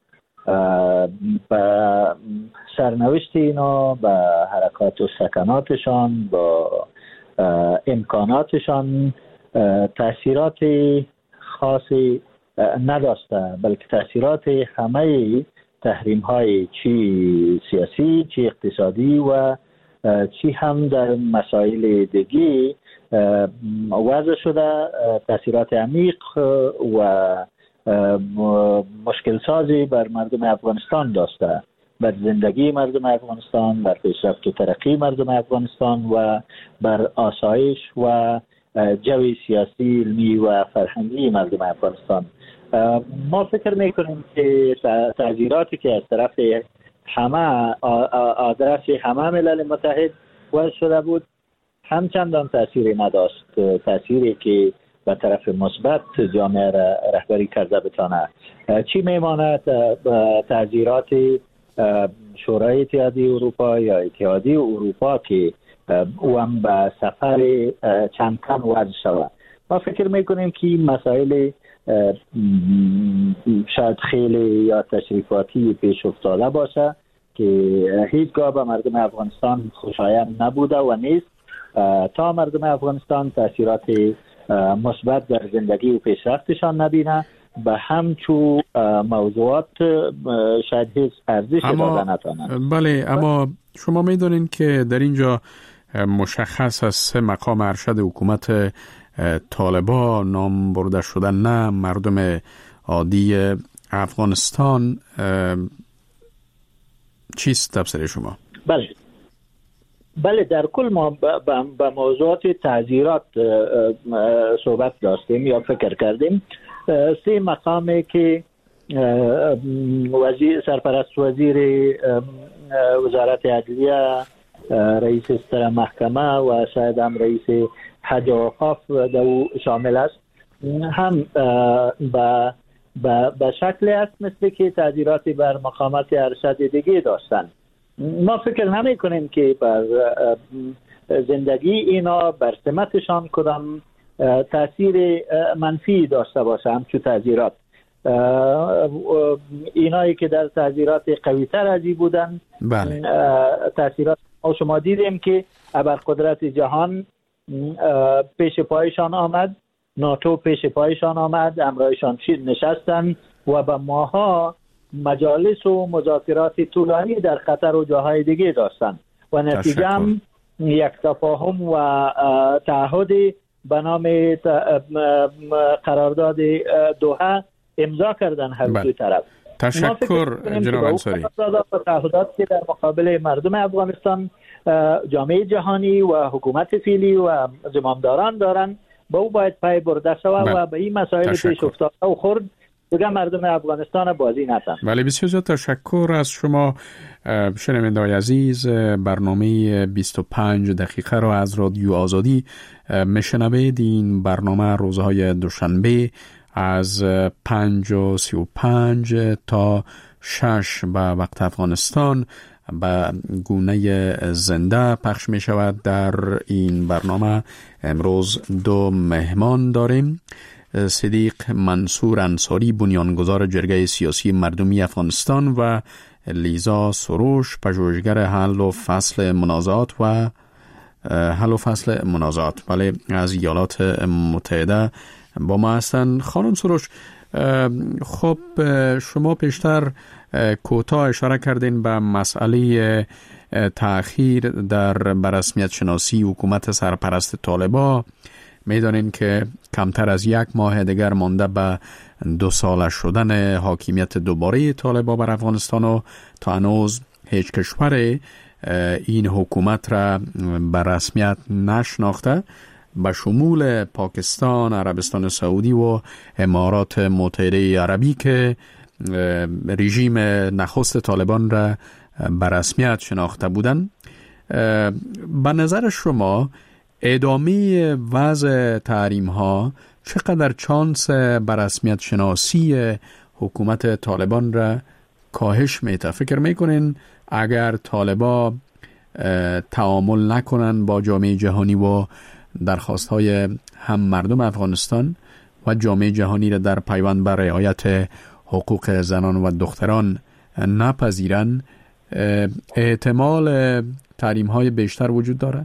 با سرنوشت اینا، با حرکات و سکناتشان، با امکاناتشان تأثیرات خاصی نداشته، بلکه تأثیرات همه تحریم های چی سیاسی، چی اقتصادی و چی هم در مسائل دیگی وضع شده، تأثیرات عمیق و مشکل سازی بر مردم افغانستان داشته، بر زندگی مردم افغانستان، بر پیشرفت و ترقی مردم افغانستان و بر آسایش و جو سیاسی، علمی و فرهنگی مردم افغانستان. ما فکر میکنیم که تعذیراتی که از طرف همه آدرس همه ملل متحد وضع شده بود همچندان تأثیری نداشت، تأثیری که به طرف مثبت جامعه را رهبری کرده بتانه. چی میماند تعذیرات شورای اتحادیه اروپا یا اتحادیه اروپا که او هم به سفر چند کم وضع شود. ما فکر میکنیم که مسائل شاید خیلی یا تشریفاتی پیش افتاده باشه که هیچگاه به مردم افغانستان خوشایند نبوده و نیست تا مردم افغانستان تأثیرات مثبت در زندگی و پیشرفتشان نبینه. به همچون موضوعات شاید هیچ ارزش داده نتانند. بله، اما شما میدونین که در اینجا مشخص از سه مقام ارشد حکومت طالبان نام برده شدن، نه مردم عادی افغانستان. چیست تفسیر شما؟ بله بله در کل ما به موضوعات تعذیرات صحبت داشتیم یا فکر کردیم. سه مقامی که وزیر سرپرست وزیر وزارت عدلیه، رئیس ستر محکمه و شاید هم رئیس حج و اوقاف دو شامل است، هم به به شکل است مثل که تعذیراتی بر مقامات ارشد دیگه داشتن. ما فکر نمی کنیم که بر زندگی اینا، بر سمتشان کدام تاثیر منفی داشته باشه. همچون تعذیرات اینایی که در تعذیرات قوی تر از این بودن، بله. تاثیرات ما شما دیدیم که ابرقدرت جهان پیش پایشان آمد، ناتو پیش پایشان آمد، امرایشان نشستن و به ماها مجالس و مذاکرات طولانی در قطر و جاهای دیگه داشتن و نتیجه هم یک تفاهم و تعهد به نام قرارداد دوحه امضا کردن هر دو طرف. تشکر جناب انصاری. تعهدات که در مقابل مردم افغانستان جامعه جهانی و حکومت فعلی و زمامداران دارن، با او باید پای برده شود و به این مسائل پیش افتاده و خورد دیگه مردم افغانستان بازی نتن. ولی بسیار زیاد تشکر از شما شنونده‌های عزیز. برنامه بیست و پنج دقیقه را از رادیو آزادی میشنوید. این برنامه روزهای دوشنبه از پنج و سی و پنج تا شش به وقت افغانستان به گونه زنده پخش می شود. در این برنامه امروز دو مهمان داریم: صدیق منصور انصاری، بنیانگذار جرگه سیاسی مردمی افغانستان، و لیزا سروش، پژوهشگر حل و فصل منازعات و حل و فصل منازعات بله از ایالات متحده با ما هستن. خانم سروش، خب شما پیشتر کوتاه اشاره کردین به مسئله تأخیر در برسمیت شناسی حکومت سرپرست طالبان. میدانین که کمتر از یک ماه دیگر مانده به دو ساله شدن حاکمیت دوباره طالبان بر افغانستان و تا هنوز هیچ کشور این حکومت را به رسمیت نشناخته، به شمول پاکستان، عربستان سعودی و امارات متحده عربی که رژیم نخست طالبان را به رسمیت شناخته بودند. به نظر شما ادامه وضع تحریم ها چقدر چانس به رسمیت شناسی حکومت طالبان را کاهش میده؟ فکر میکنین اگر طالبان تعامل نکنن با جامعه جهانی و درخواست‌های هم مردم افغانستان و جامعه جهانی را در پیوند بر رعایت حقوق زنان و دختران نپذیرند، احتمال تحریم‌های بیشتر وجود داره؟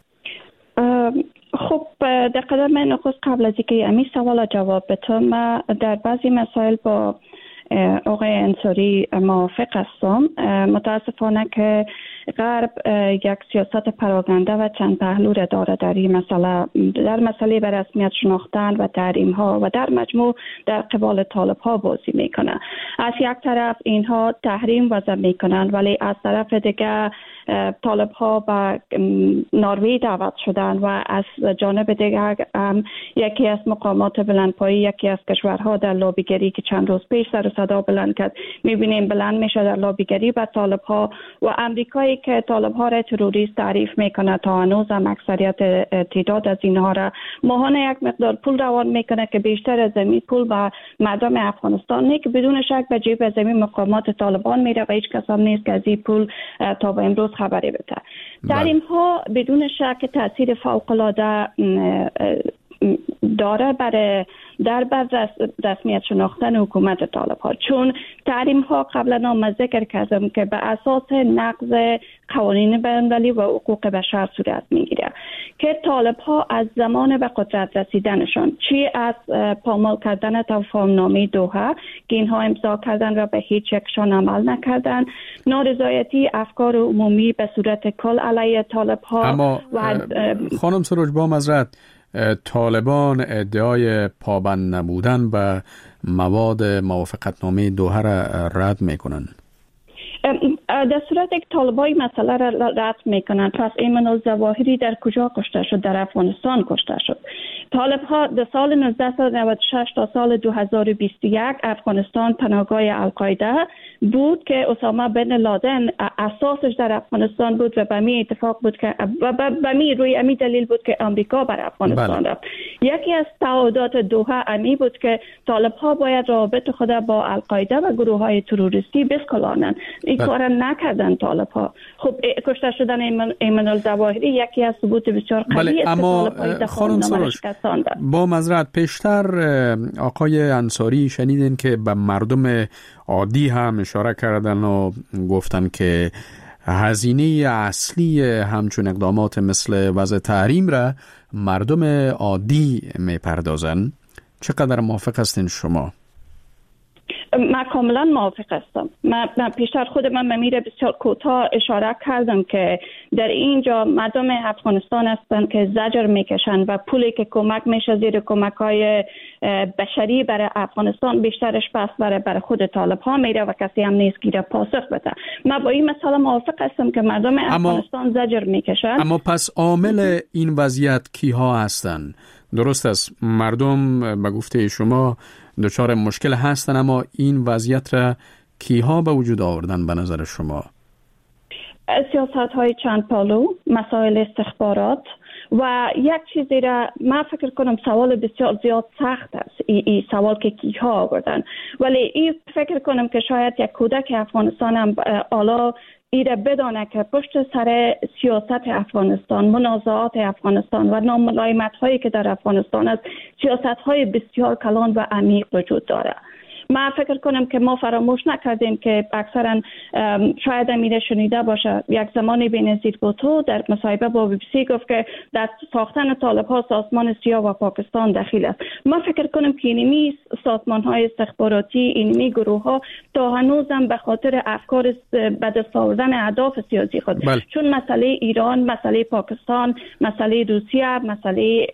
خب در قدم نخست قبل از اینکه امی سوال جواب بدم، من در بعضی مسائل با آقای انصاری موافق هستم. متاسفانه که غرب یک سیاست پراکنده و چند پهلو را داره در این مسئله، در مسئله به رسمیت شناختن و تحریم ها و در مجموع در قبال طالب ها بازی میکنه. از یک طرف اینها تحریم وضع میکنن، ولی از طرف دیگه طالب ها به نروژ دعوت شدن و از جانب دیگر یکی از مقامات بلندپایه، یکی از کشورها در لابیگری که چند روز پیش سر صدا بلند کرد، میبینیم بلند میشه در لابیگری به طالب ها و امریکایی که طالب ها را تروریست تعریف میکنه تا هنوز هم اکثریت تعداد از اینها را ماهانه یک مقدار پول روان میکنه که بیشتر از این پول به مردم افغانستان نه، که بدون شک به جیب از این مقامات طالبان میره و هیچ کس هم نیست که از این پول تا به امروز خبری بده. تحریم ها بدون شک تاثیر فوق العاده داره برای در بر رسمیت شناختن حکومت طالب ها، چون تحریم ها قبلا هم ذکر کردم که به اساس نقض قوانین بین‌المللی و حقوق بشر صورت میگیره که طالب ها از زمان به قدرت رسیدنشان، چی از پامال کردن تفاهم‌نامه دوحه که اینها امضا کردن و به هیچ یکشان عمل نکردن، نارضایتی افکار عمومی به صورت کل علیه طالب ها. اما و خانم سروج با معذرت، طالبان ادعای پابند نبودن به مواد موافقتنامه دوحه را رد میکنن. در صورت یک طالبای مسئله را رد میکنن، پس ایمن الظواهری در کجا کشته شد؟ در افغانستان کشته شد. طالب ها در سال نوزده نود و شش تا سال دو هزار و بیست و یک افغانستان پناهگاه القاعده بود که اسامه بن لادن اساسش در افغانستان بود و به می اتفاق بود که و به می روی امی دلیل بود که آمریکا بر افغانستان رفت. یکی از تعهدات دوحه امی بود که طالب ها باید رابط خود با القاعده و گروه های تروریستی بسکلانند. این کار نکردن طالب ها. خب کشته شدن ایمن الظواهری یکی از ثبوت بسیار قوی است. اما خانم سروش با معذرت، پیشتر آقای انصاری شنیدین که به مردم عادی هم اشاره کردن و گفتن که هزینه اصلی همچون اقدامات مثل وضع تحریم را مردم عادی میپردازن. چقدر موافق هستین شما؟ من کاملا موافق هستم. من پیشتر خود من به میره بسیار کوتاه اشاره کردم که در اینجا مردم افغانستان هستند که زجر میکشن و پولی که کمک میشه زیر کمک های بشری برای افغانستان بیشترش پس برای برای خود طالب ها میره و کسی هم نیست که پاسخ بده. من با این مسئله موافق هستم که مردم افغانستان زجر میکشن. اما پس عامل این وضعیت کیها هستند؟ درست است مردم به گفته شما دچار مشکل هستن، اما این وضعیت را کیها به وجود آوردن به نظر شما؟ سیاست های چند پالو، مسائل استخبارات و یک چیزی را من فکر کنم سوال بسیار زیاد سخت است، این ای سوال که کیها آوردن، ولی این فکر کنم که شاید یک کودک افغانستان هم حالا ایره بدانه که پشت سر سیاست افغانستان، منازعات افغانستان و ناملایمت هایی که در افغانستان است، سیاست های بسیار کلان و عمیق وجود داره. من فکر کنم که ما فراموش نکردیم که اکثرا شاید میره شنیده باشه، یک زمانی بینظیر بوتو در مصاحبه با بی بی سی گفت که در ساختن طالب ها سازمان سیاه و پاکستان دخیل است. من فکر کنم که اینمی سازمان های استخباراتی، اینمی گروه ها تا هنوز هم به خاطر افکار به دست آوردن اهداف سیاسی خود بل. چون مسئله ایران، مسئله پاکستان، مسئله روسیه، مسئله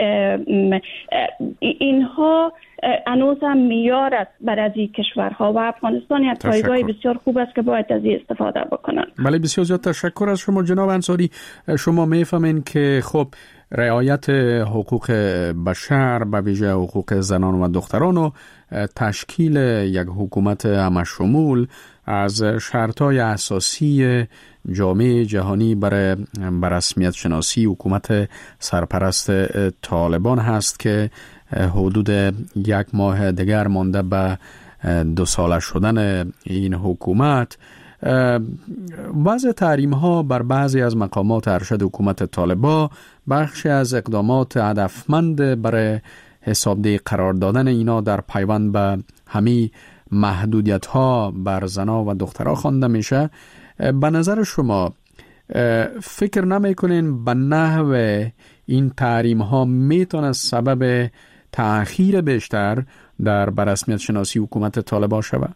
اینها هنوز هم میار است برای این کشورها و افغانستان یک پایگاه بسیار خوب است که باید از این استفاده بکنن. بله بسیار زیاد تشکر از شما جناب انصاری. شما میفهمین که خب رعایت حقوق بشر به ویژه حقوق زنان و دختران و تشکیل یک حکومت همشمول از شرطهای اساسی جامعه جهانی برای رسمیت شناسی حکومت سرپرست طالبان هست که حدود یک ماه دیگر مانده به دو ساله شدن این حکومت. وضع تحریم ها بر بعضی از مقامات ارشد حکومت طالبان بخشی از اقدامات هدفمند برای حسابدهی قرار دادن اینا در پیوند به همی محدودیت ها بر زنا و دخترها خوانده میشه. به نظر شما فکر نمیکنین به نحو این تحریم ها میتونه سبب تأخیر بیشتر در بررسمیت شناسی حکومت طالبان شود؟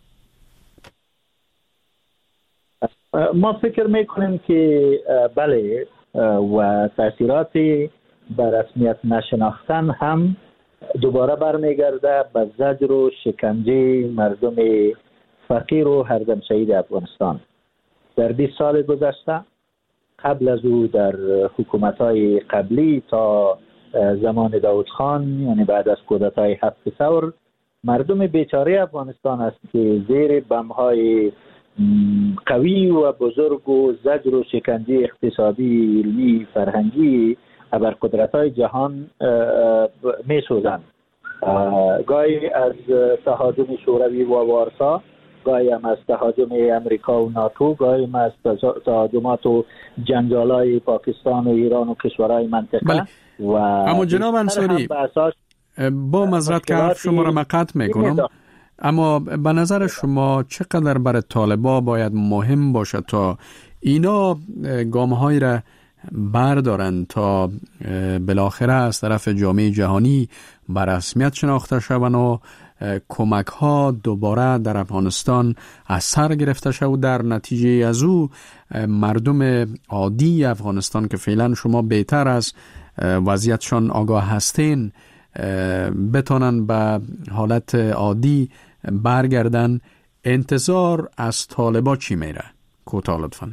ما فکر میکنیم که بله و تأثیرات بررسمیت نشناختن هم دوباره برمیگرده به زجر و شکنجه مردم فقیر و هردم شهید افغانستان. در بیست سال گذشته قبل از او در حکومت‌های قبلی تا زمان داود خان، یعنی بعد از کودتای هفت ثور، مردم بیچاره افغانستان است که زیر بم‌های قوی و بزرگ و زجر و شکنجه اقتصادی، علمی، فرهنگی ابرقدرت‌های جهان می‌سوزند. گاهی از تهاجم شوروی و وارسا، گاهی هم از تهاجم امریکا و ناتو، گاهی هم از تهاجمات و جنجال‌های پاکستان و ایران و کشورهای منطقه. بله. و اما جناب انصاری، با معذرت که حرف شما را مقطع میکنم، اما به نظر شما چقدر برای طالبان باید مهم باشه تا اینا گام‌هایی را بردارن تا بالاخره از طرف جامعه جهانی بر رسمیت شناخته شوند و کمک ها دوباره در افغانستان از سر گرفته شد و در نتیجه از او مردم عادی افغانستان که فعلا شما بهتر از وضعیتشان آگاه هستین بتونن به حالت عادی برگردن؟ انتظار از طالبا چی میره؟ کوتاه لطفاً.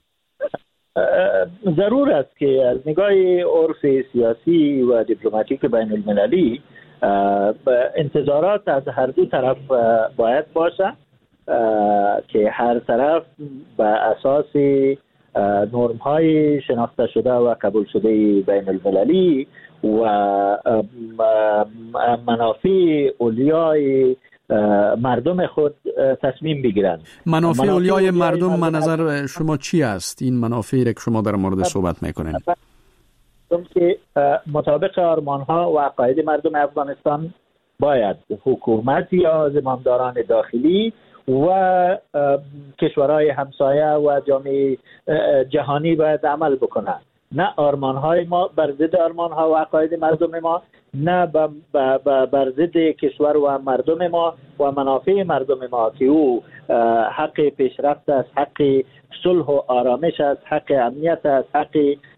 ضرور است که از نگاه عرف سیاسی و دیپلماتیک بین المللی انتظارات از هر دو طرف باید باشه که هر طرف به اساس نرم های شناخته شده و قبول شده بین المللی و منافع اولیای مردم خود تصمیم بگیرند. منافع اولیای مردم من نظر شما چی است؟ این منافعی که شما در مورد صحبت میکنین که مطابق آرمان ها و عقاید مردم افغانستان باید حکومت یا زمامداران داخلی و کشورهای همسایه و جامعه جهانی باید عمل بکنند. نه آرمان های ما بر ضد آرمان ها و عقاید مردم ما، نه بر ضد کشور و مردم ما و منافع مردم ما که او حق پیشرفت است، حق صلح و آرامش است، حق امنیت است، حق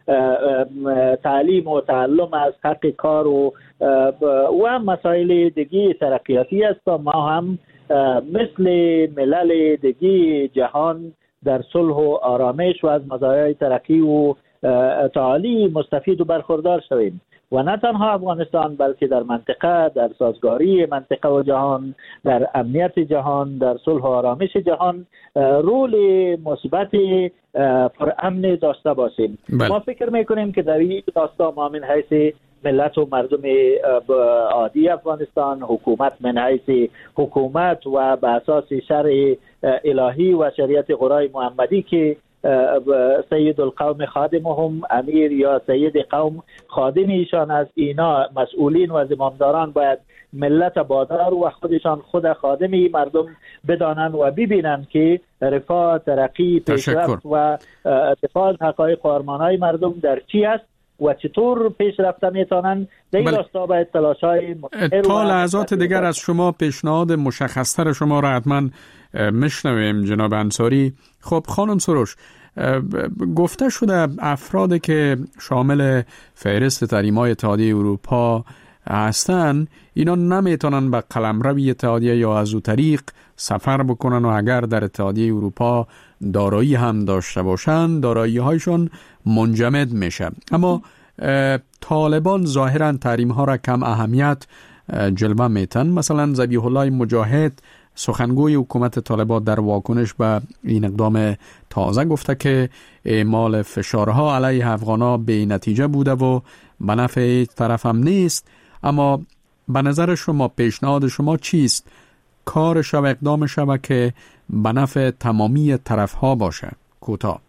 تعلیم و تعلم است، حق کار و و مسائل دیگه ترقیاتی است. ما هم مثل ملل دیگه جهان در صلح و آرامش و از مزایای ترقی و تعالی مستفید و برخوردار شویم و نه تنها افغانستان بلکه در منطقه، در سازگاری منطقه و جهان، در امنیت جهان، در صلح و آرامش جهان رول مثبت پرامن داشته باشیم. بل. ما فکر میکنیم که در این داستان ما من حیث ملت و مردم عادی افغانستان، حکومت من حیث حکومت و به اساس شرع الهی و شریعت قرآن محمدی که سید القوم خادمهم، امیر یا سید قوم خادم ایشان از اینا مسئولین و زمامداران باید ملت بادار و خودشان خود خادمی مردم بدانند و ببینند که رفاه، ترقی، پیشرفت و اتفاق حقایق و آرمانهای مردم در چی است و چطور پیش رفته میتونن. در این راستا باید تلاش‌های تا لحظات دیگر از شما پیشنهاد مشخصتر شما را حتما میشنویم جناب انصاری. خب خانم سروش، گفته شده افرادی که شامل فهرست تحریم‌های اتحادیه اروپا هستن اینا نمیتونن به قلمرو اتحادیه یا از او طریق سفر بکنن و اگر در اتحادیه اروپا دارایی هم داشته باشن دارایی هایشون منجمد میشه. اما طالبان ظاهرا تحریم ها را کم اهمیت جلوه میتن. مثلا ذبیح الله مجاهد سخنگوی حکومت طالبان در واکنش به این اقدام تازه گفته که اعمال فشارها علیه افغانا به نتیجه بوده و به نفع طرف هم نیست. اما به نظر شما پیشنهاد شما چیست؟ کار شود اقدام شود که به نفع تمامی طرف ها باشه؟ کوتاه.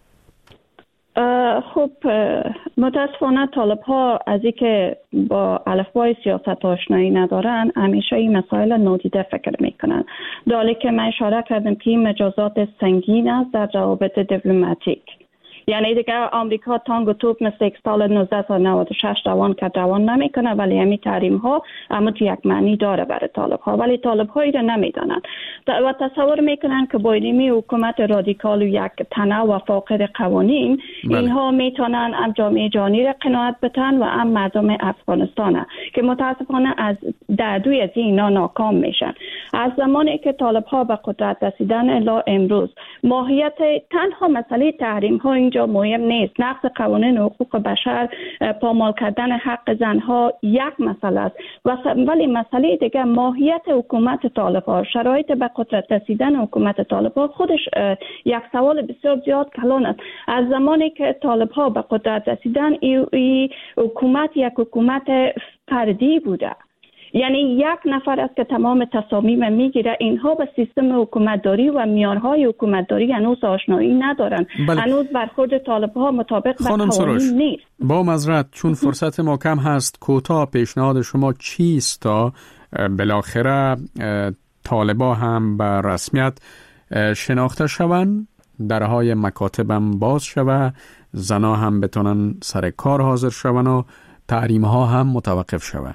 خب متاسفانه طالب ها از اینکه با الفبای سیاست آشنایی ندارن همیشه این مسائل نادیده فکر میکنن، در حالی که من اشاره کردم که این مجازات سنگین است در روابط دیپلماتیک. یعنی دیگه آمریکا تانگ و توپ مثل سال نوزده نود و شش دوان که دوان نمیکنه، ولی همین تحریم ها اما یک معنی داره برای طالب ها، ولی طالب هایی را نمیدانند و تصور میکنن که با اینمی حکومت رادیکال و یک تنوع و فاقد قوانین بله. اینها میتونن هم جامعه جهانی را قناعت بتن و هم مردم افغانستان که متاسفانه از دردوی از اینا ناکام میشن. از زمانی که طالب ها به قدرت رسیدن الی امروز ماهیت تنها مسئله تحریم ها اینجا مهم نیست، نقض قوانین حقوق بشر، پامال کردن حق زنها یک مسئله است، ولی مسئله دیگه ماهیت حکومت طالب ها، شرایط به قدرت رسیدن حکومت طالب ها خودش یک سوال بسیار زیاد کلان است. از زمانی که طالب ها به قدرت رسیدن ای, ای حکومت یک حکومت فردی بوده، یعنی یک نفر است که تمام تصامیم میگیره. اینها به سیستم حکومتداری و معیارهای حکومتداری هنوز آشنایی ندارن. بله. هنوز برخورد طالب ها مطابق با قوانین نیست. با معذرت چون فرصت ما کم هست، کوتاه پیشنهاد شما چیست تا بالاخره طالبا هم به رسمیت شناخته شوند، درهای مکاتبم باز شوه، زنا هم بتونن سر کار حاضر شوند و تحریم ها هم متوقف شوه؟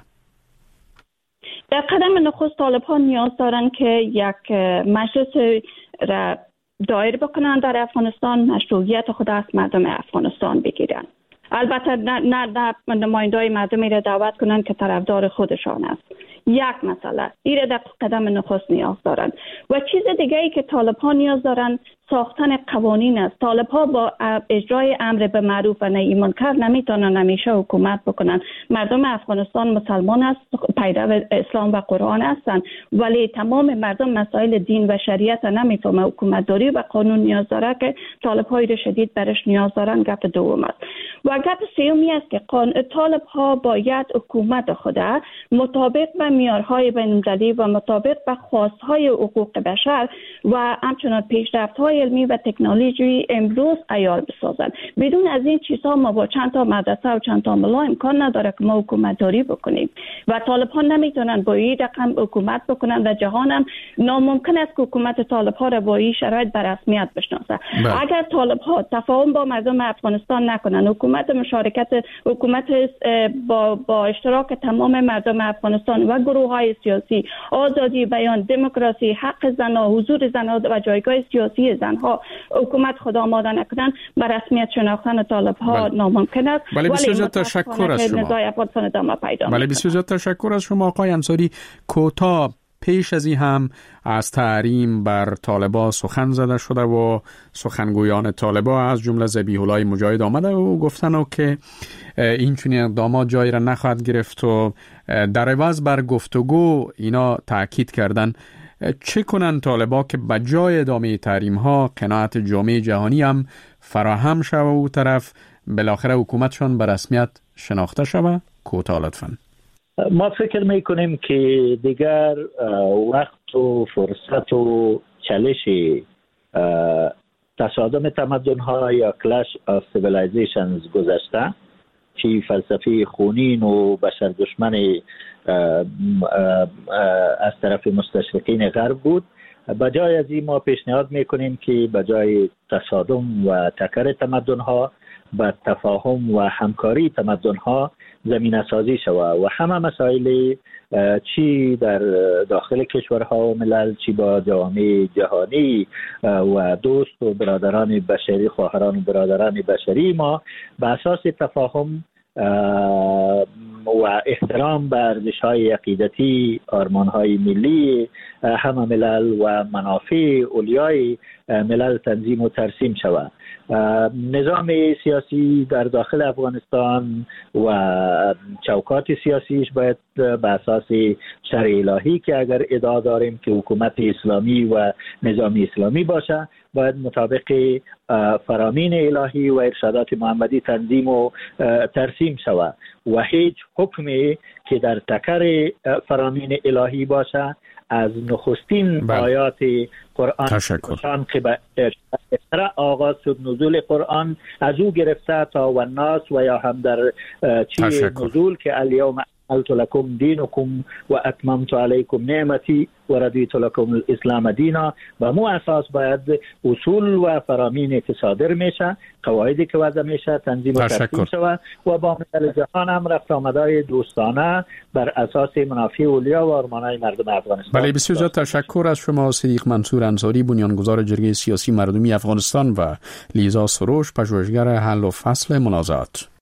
در قدم نخست طالب ها نیاز دارن که یک مجلس را دایر بکنن در افغانستان، مشروعیت خود از مردم افغانستان بگیرن. البته نه نه نمایندای مردمی را دعوت کنن که طرفدار خودشان است. یک مسئله این در قدم نخست نیاز دارن. و چیز دیگه ای که طالب ها نیاز دارن ساختن قوانین است. طالب ها با اجرای امر به معروف و نهی منکر نمیتونن همیشه حکومت بکنن. مردم افغانستان مسلمان است، پیرو اسلام و قرآن هستند، ولی تمام مردم مسائل دین و شریعت نمیفهمه. حکومت داری و قانون نیاز داره که طالب های شدید برش نیاز دارن. گپ دوم است. و گپ سومی است که طالب ها باید حکومت خود مطابق به معیارهای بین‌المللی و مطابق به خواستهای حقوق بشر و همچنان پیشرفت‌های علمی و تکنولوژی امروز عیار بسازند. بدون از این چیزها ما با چند تا مدرسه و چند تا ملا امکان نداره که ما حکومت داری بکنیم و طالب ها نمیتونن با این رقم حکومت بکنن و جهان هم ناممکن است که حکومت طالب ها را با این شرایط به رسمیت بشناسه. اگر طالب ها تفاهم با مردم افغانستان نکنن، حکومت مشارکت حکومت با با اشتراک تمام مردم افغانستان و گروه های سیاسی، آزادی بیان، دموکراسی، حق زنها، حضور زنها و جایگاه سیاسی زنها حکومت خود آماده نکنن، به رسمیت شناختن طالب ها بله. ناممکن است. ولی بسیار زیاد تشکر از شما. ولی بسیار زیاد تشکر از شما آقای انصاری. کوتاه پیش از این هم از تحریم بر طالبا سخن زده شده و سخنگویان طالبا از جمله ذبیح الله مجاهد آمده و گفتن که این چنین اقدامات جایی را نخواهد گرفت و در عوض بر گفتگو اینا تاکید کردن. چه کنن طالبا که بجای ادامه تحریم ها قناعت جامعه جهانی هم فراهم شوه و طرف بالاخره حکومتشان به رسمیت شناخته شوه؟ کوتاه لطفاً. ما فکر میکنیم که دیگر وقت و فرصت و چالش تصادم تمدن ها یا کلاش آف سیویلایزیشنز گذشته، چی فلسفه خونین و بشر دشمن از طرف مستشرقین غرب بود. بجای از این ما پیشنهاد میکنیم که بجای تصادم و تکر تمدن ها به تفاهم و همکاری تمدن ها زمینه سازی شود و همه مسائل چی در داخل کشورها و ملل، چی با جامعه جهانی و دوست و برادران بشری، خواهران و برادران بشری ما به اساس تفاهم و احترام به ارزش‌های عقیدتی، آرمان‌های ملی همه ملل و منافع اولیای ملل تنظیم و ترسیم شود نظام سیاسی در داخل افغانستان و چوکات سیاسیش باید به اساس شرع الهی که اگر ادعا داریم که حکومت اسلامی و نظام اسلامی باشه باید مطابق فرامین الهی و ارشادات محمدی تنظیم و ترسیم شود و هیچ حکمی که در تکر فرامین الهی باشه از نخستین بله. آیات قرآن شان که به اقرا آغاز شد نزول قرآن از او گرفته تا و الناس و یا هم در چی نزول که الیوم اکملت لکم دینکم و اتممت علیکم نعمتی و رضیت لکم الاسلام دینا. و مو اساس باید اصول و فرامین که صادر میشه، قواعدی که وضع میشه تنظیم و ترتیب شود و با ملل جهان هم رفت آمدهای دوستانه بر اساس منافع اولیا و آرمانهای مردم افغانستان. بله، بسیار زیاد تشکر از شما صدیق منصور انصاری، بنیانگذار جرگه سیاسی مردمی افغانستان و لیزا سروش، پژوهشگر حل و فصل منازعات.